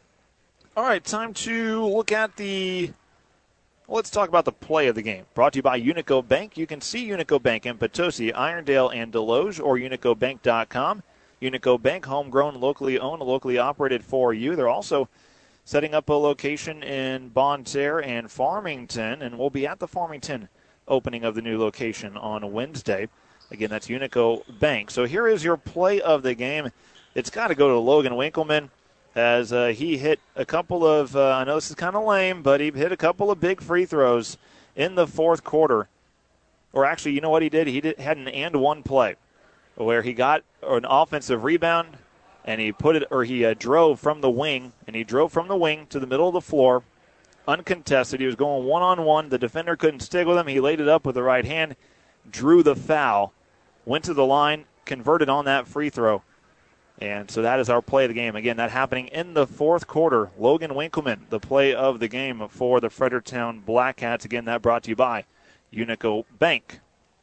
All right, time to look at the, let's talk about the play of the game. Brought to you by Unico Bank. You can see Unico Bank in Potosi, Irondale, and Deloge, or unico bank dot com. Unico Bank, homegrown, locally owned, locally operated for you. They're also setting up a location in Bonne Terre and Farmington, and we'll be at the Farmington opening of the new location on Wednesday. Again, that's Unico Bank. So here is your play of the game. It's got to go to Logan Winkleman, as uh, he hit a couple of, uh, I know this is kind of lame, but he hit a couple of big free throws in the fourth quarter. Or actually, you know what he did? He did, had an and one play where he got an offensive rebound, and he put it, or he uh, drove from the wing, and he drove from the wing to the middle of the floor, uncontested. He was going one-on-one. The defender couldn't stick with him. He laid it up with the right hand, drew the foul, went to the line, converted on that free throw. And so that is our play of the game. Again, that happening in the fourth quarter. Logan Winkleman, the play of the game for the Fredericktown Black Hats. Again, that brought to you by Unico Bank.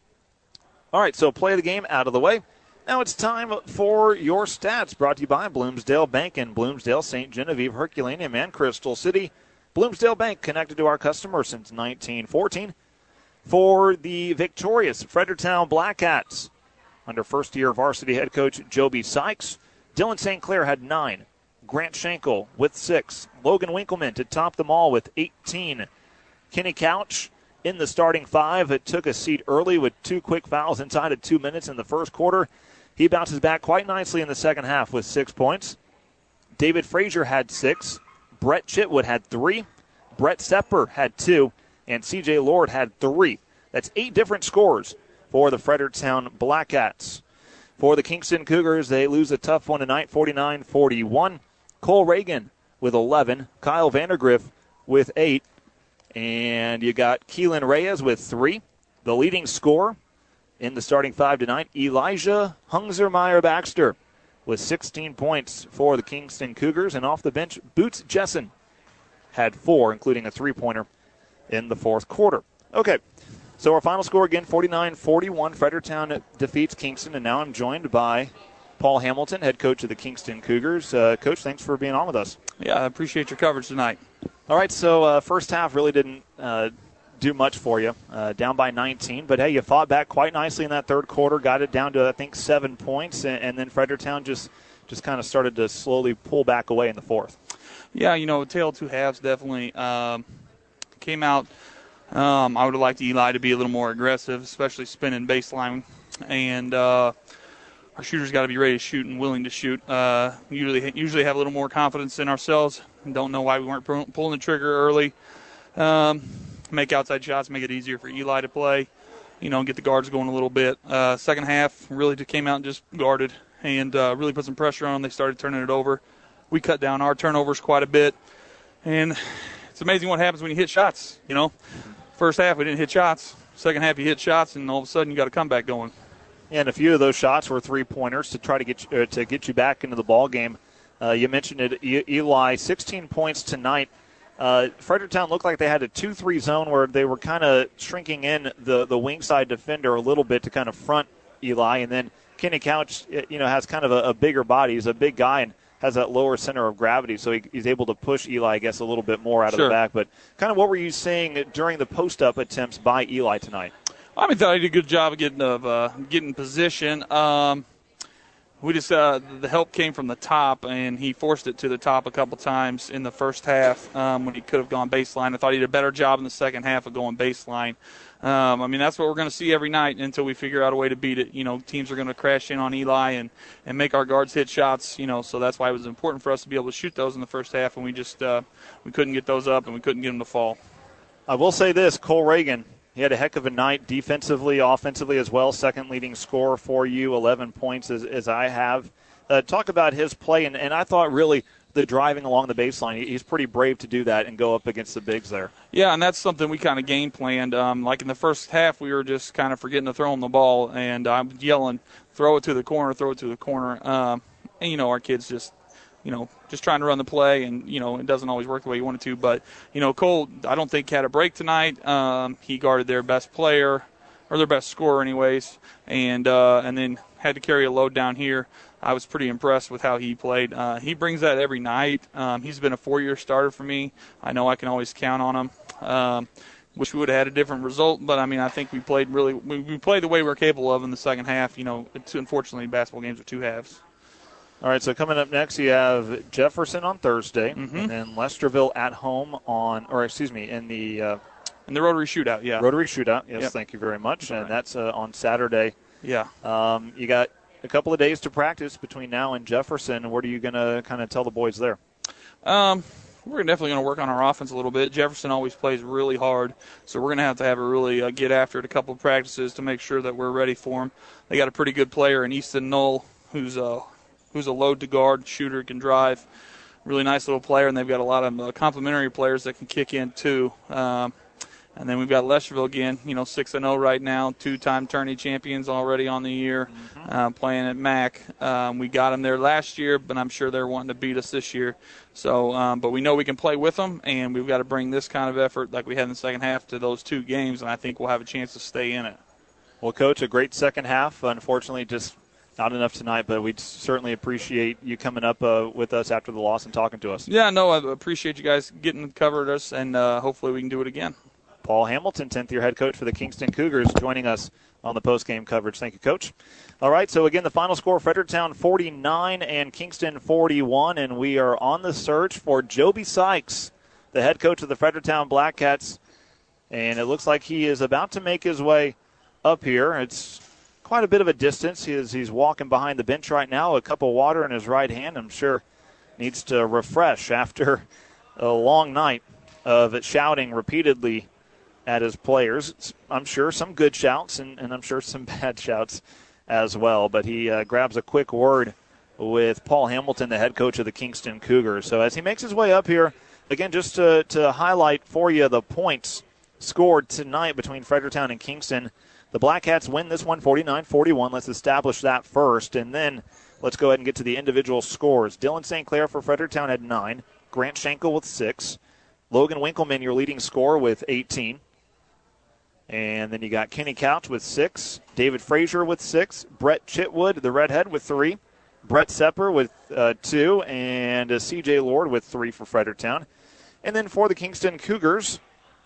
All right, so play of the game out of the way. Now it's time for your stats, brought to you by Bloomsdale Bank in Bloomsdale, Saint Genevieve, Herculaneum, and Crystal City. Bloomsdale Bank, connected to our customers since nineteen fourteen. For the victorious Fredericktown Black Hats, under first-year varsity head coach Joby Sykes, Dylan Saint Clair had nine. Grant Schenkel with six. Logan Winkleman to top them all with eighteen. Kenny Couch in the starting five. It took a seat early with two quick fouls inside of two minutes in the first quarter. He bounces back quite nicely in the second half with six points. David Frazier had six. Brett Chitwood had three. Brett Sepper had two. And C J Lord had three. That's eight different scores for the Fredericktown Blackcats. For the Kingston Cougars, they lose a tough one tonight, forty-nine forty-one. Cole Reagan with eleven, Kyle Vandergriff with eight, and you got Keelan Reyes with three. The leading scorer in the starting five tonight, Elijah Hungsermeyer-Baxter with sixteen points for the Kingston Cougars, and off the bench, Boots Jessen had four, including a three-pointer in the fourth quarter. Okay. So our final score again, forty-nine forty-one. Fredericktown defeats Kingston, and now I'm joined by Paul Hamilton, head coach of the Kingston Cougars. Uh, Coach, thanks for being on with us. Yeah, I appreciate your coverage tonight. All right, so uh, first half really didn't uh, do much for you, uh, down by nineteen. But, hey, you fought back quite nicely in that third quarter, got it down to, I think, seven points, and, and then Fredericktown just, just kind of started to slowly pull back away in the fourth. Yeah, you know, tail two halves definitely um, came out. Um, I would have liked Eli to be a little more aggressive, especially spinning baseline. And uh, our shooters got to be ready to shoot and willing to shoot. Uh, usually usually have a little more confidence in ourselves. Don't know why we weren't pulling the trigger early. Um, make outside shots, make it easier for Eli to play, you know, get the guards going a little bit. Uh, second half really just came out and just guarded and uh, really put some pressure on them. They started turning it over. We cut down our turnovers quite a bit. And it's amazing what happens when you hit shots, you know. First half, we didn't hit shots. Second half, you hit shots, and all of a sudden, you got a comeback going. And a few of those shots were three-pointers to try to get you, uh, to get you back into the ball game. Uh, you mentioned it, e- Eli, sixteen points tonight. Uh, Fredericktown looked like they had a two three zone where they were kind of shrinking in the, the wing side defender a little bit to kind of front Eli, and then Kenny Couch, you know, has kind of a, a bigger body. He's a big guy and has that lower center of gravity, so he, he's able to push Eli, I guess, a little bit more out Sure. of the back. But kind of what were you seeing during the post-up attempts by Eli tonight? I mean, I thought he did a good job of getting of uh, getting position. Um, we just uh, the help came from the top, and he forced it to the top a couple times in the first half um, when he could have gone baseline. I thought he did a better job in the second half of going baseline. Um, I mean, that's what we're going to see every night until we figure out a way to beat it. You know, teams are going to crash in on Eli and, and make our guards hit shots, you know, so that's why it was important for us to be able to shoot those in the first half, and we just uh, we couldn't get those up and we couldn't get them to fall. I will say this, Cole Reagan, he had a heck of a night defensively, offensively as well, second leading scorer for you, eleven points as, as I have. Uh, talk about his play, and, and I thought really the driving along the baseline, he's pretty brave to do that and go up against the bigs there. Yeah, and that's something we kind of game planned. Um, like in the first half, we were just kind of forgetting to throw him the ball, and I'm yelling, throw it to the corner, throw it to the corner. Um, and, you know, our kids just, you know, just trying to run the play, and, you know, it doesn't always work the way you want it to. But, you know, Cole, I don't think had a break tonight. Um, he guarded their best player, or their best scorer anyways, and uh, and then had to carry a load down here. I was pretty impressed with how he played. Uh, he brings that every night. Um, he's been a four-year starter for me. I know I can always count on him. Um, wish we would have had a different result, but, I mean, I think we played really we, we played the way we're capable of in the second half. You know, it's, unfortunately, basketball games are two halves. All right, so coming up next, you have Jefferson on Thursday, mm-hmm. and then Lesterville at home on, or excuse me, in the uh, in the Rotary Shootout, yeah. Rotary Shootout, yes, yep. Thank you very much. That's and right. that's uh, on Saturday. Yeah. Um, you got a couple of days to practice between now and Jefferson. What are you going to kind of tell the boys there? Um, we're definitely going to work on our offense a little bit. Jefferson always plays really hard, so we're going to have to have a really uh, get after it a couple of practices to make sure that we're ready for them. They got a pretty good player in Easton Knoll who's a, who's a load to guard, shooter, can drive. Really nice little player, and they've got a lot of uh, complementary players that can kick in too. Um, And then we've got Lesterville again, you know, six and oh right now, two-time tourney champions already on the year, mm-hmm. uh, playing at M A C. Um, we got them there last year, but I'm sure they're wanting to beat us this year. So, um, but we know we can play with them, and we've got to bring this kind of effort like we had in the second half to those two games, and I think we'll have a chance to stay in it. Well, Coach, a great second half. Unfortunately, just not enough tonight, but we certainly appreciate you coming up uh, with us after the loss and talking to us. Yeah, no, I appreciate you guys getting covered us, and uh, hopefully we can do it again. Paul Hamilton, tenth-year head coach for the Kingston Cougars, joining us on the post-game coverage. Thank you, Coach. All right, so again, the final score, Fredericktown forty-nine and Kingston forty-one, and we are on the search for Joby Sykes, the head coach of the Fredericktown Blackcats, and it looks like he is about to make his way up here. It's quite a bit of a distance. He is, he's walking behind the bench right now, a cup of water in his right hand. I'm sure needs to refresh after a long night of shouting repeatedly at his players. I'm sure some good shouts and, and I'm sure some bad shouts as well. But he uh, grabs a quick word with Paul Hamilton, the head coach of the Kingston Cougars. So as he makes his way up here, again, just to, to highlight for you the points scored tonight between Fredericktown and Kingston. The Black Hats win this one forty-nine forty-one. Let's establish that first, and then let's go ahead and get to the individual scores. Dylan Saint Clair for Fredericktown had nine. Grant Schenkel with six. Logan Winkleman, your leading scorer, with eighteen. And then you got Kenny Couch with six. David Frazier with six. Brett Chitwood, the redhead, with three. Brett Sepper with uh, two. And uh, C J Lord with three for Fredericktown. And then for the Kingston Cougars,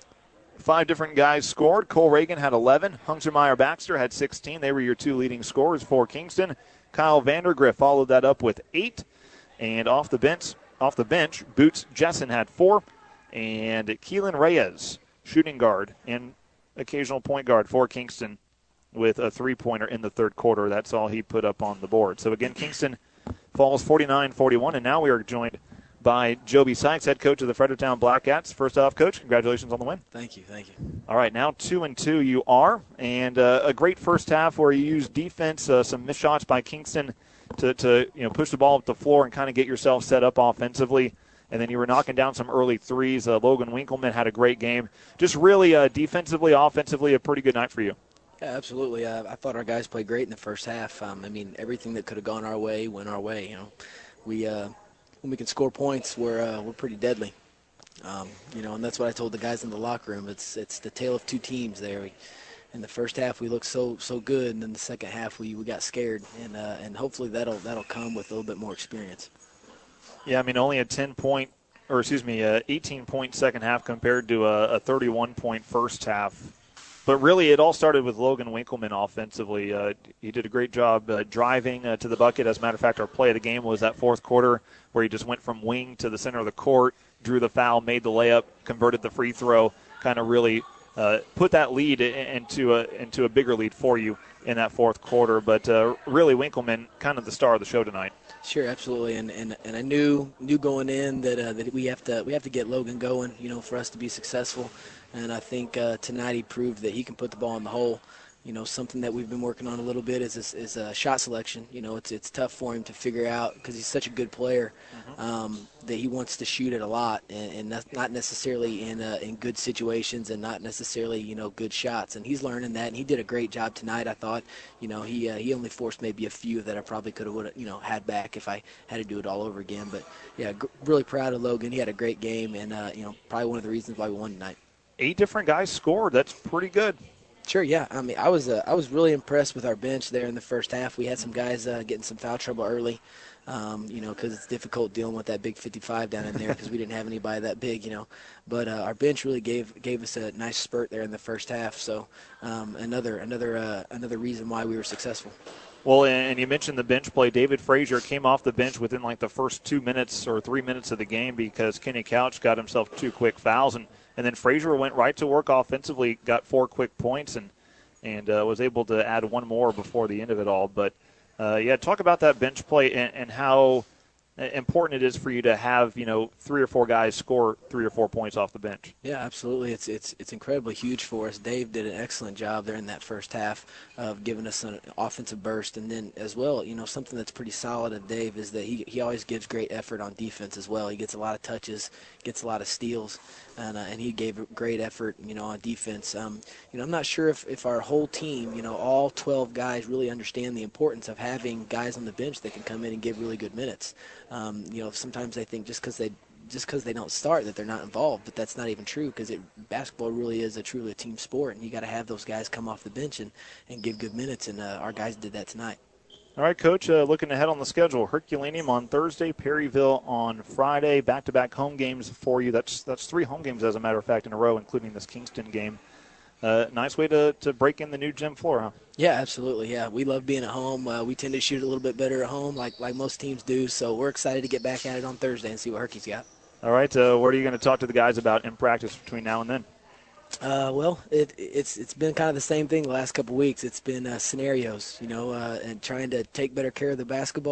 five different guys scored. Cole Reagan had eleven. Hungermeyer Baxter had sixteen. They were your two leading scorers for Kingston. Kyle Vandergriff followed that up with eight. And off the bench, off the bench, Boots Jessen had four. And Keelan Reyes, shooting guard and occasional point guard for Kingston, with a three-pointer in the third quarter. That's all he put up on the board. So, again, Kingston falls forty-nine forty-one. And now we are joined by Joby Sykes, head coach of the Fredericktown Black Cats. First off, Coach, congratulations on the win. Thank you, thank you. All right, now two and two you are, and uh, a great first half where you used defense, uh, some missed shots by Kingston to, to you know push the ball up the floor and kind of get yourself set up offensively. And then you were knocking down some early threes. Uh, Logan Winkleman had a great game. Just really uh, defensively, offensively, a pretty good night for you. Yeah, absolutely. Uh, I thought our guys played great in the first half. Um, I mean, everything that could have gone our way went our way. You know, we. Uh, When we can score points, we're uh, we're pretty deadly, um, you know, and that's what I told the guys in the locker room. It's it's the tale of two teams there. We, in the first half, we looked so so good, and in the second half, we, we got scared, and uh, and hopefully that'll that'll come with a little bit more experience. Yeah, I mean, only a ten point, or excuse me, a eighteen point second half compared to a, a thirty-one point first half. But really, it all started with Logan Winkleman offensively. Uh, he did a great job uh, driving uh, to the bucket. As a matter of fact, our play of the game was that fourth quarter where he just went from wing to the center of the court, drew the foul, made the layup, converted the free throw, kind of really uh, put that lead into a, into a bigger lead for you in that fourth quarter. But uh, really, Winkleman, kind of the star of the show tonight. Sure, absolutely, and and, and I knew knew going in that uh, that we have to we have to get Logan going, you know, for us to be successful. And I think uh, tonight he proved that he can put the ball in the hole. You know, something that we've been working on a little bit is is, is uh, shot selection. You know, it's it's tough for him to figure out because he's such a good player mm-hmm. um, that he wants to shoot it a lot, and, and that's not necessarily in uh, in good situations and not necessarily you know good shots. And he's learning that, and he did a great job tonight. I thought, you know, he uh, he only forced maybe a few that I probably could have you know had back if I had to do it all over again. But yeah, g- really proud of Logan. He had a great game, and uh, you know probably one of the reasons why we won tonight. Eight different guys scored. That's pretty good. Sure, yeah. I mean, I was uh, I was really impressed with our bench there in the first half. We had some guys uh, getting some foul trouble early, um, you know, because it's difficult dealing with that big fifty-five down in there because we didn't have anybody that big, you know. But uh, our bench really gave gave us a nice spurt there in the first half. So um, another another uh, another reason why we were successful. Well, and you mentioned the bench play. David Frazier came off the bench within like the first two minutes or three minutes of the game because Kenny Couch got himself two quick fouls, and, and then Frazier went right to work offensively, got four quick points, and and uh, was able to add one more before the end of it all. But, uh, yeah, talk about that bench play and, and how important it is for you to have, you know, three or four guys score three or four points off the bench. Yeah, absolutely. It's it's it's incredibly huge for us. Dave did an excellent job there in that first half of giving us an offensive burst. And then as well, you know, something that's pretty solid of Dave is that he, he always gives great effort on defense as well. He gets a lot of touches, gets a lot of steals, and, uh, and he gave a great effort, you know, on defense. Um, you know, I'm not sure if, if our whole team, you know, all twelve guys really understand the importance of having guys on the bench that can come in and give really good minutes. Um, you know, sometimes they think just because they just because they don't start that they're not involved, but that's not even true because basketball really is a truly a team sport, and you got to have those guys come off the bench and, and give good minutes, and uh, our guys did that tonight. All right, Coach, uh, looking ahead on the schedule, Herculaneum on Thursday, Perryville on Friday, back-to-back home games for you. That's that's three home games, as a matter of fact, in a row, including this Kingston game. Uh, nice way to, to break in the new gym floor, huh? Yeah, absolutely. Yeah, we love being at home. Uh, we tend to shoot a little bit better at home, like like most teams do. So we're excited to get back at it on Thursday and see what Herky's got. All right. Uh, what are you going to talk to the guys about in practice between now and then? Uh, well, it, it's it's been kind of the same thing the last couple of weeks. It's been uh, scenarios, you know, uh, and trying to take better care of the basketball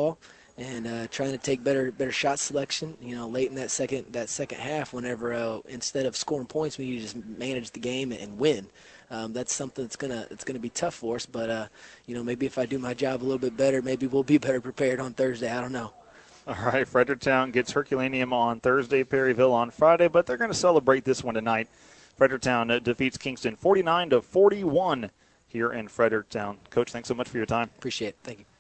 and uh, trying to take better better shot selection. You know, late in that second that second half, whenever uh, instead of scoring points, we need to just manage the game and win. Um, that's something that's gonna it's gonna be tough for us. But uh, you know, maybe if I do my job a little bit better, maybe we'll be better prepared on Thursday. I don't know. All right, Fredericktown gets Herculaneum on Thursday, Perryville on Friday, but they're going to celebrate this one tonight. Fredericktown uh, defeats Kingston forty-nine to forty-one here in Fredericktown. Coach, thanks so much for your time. Appreciate it. Thank you.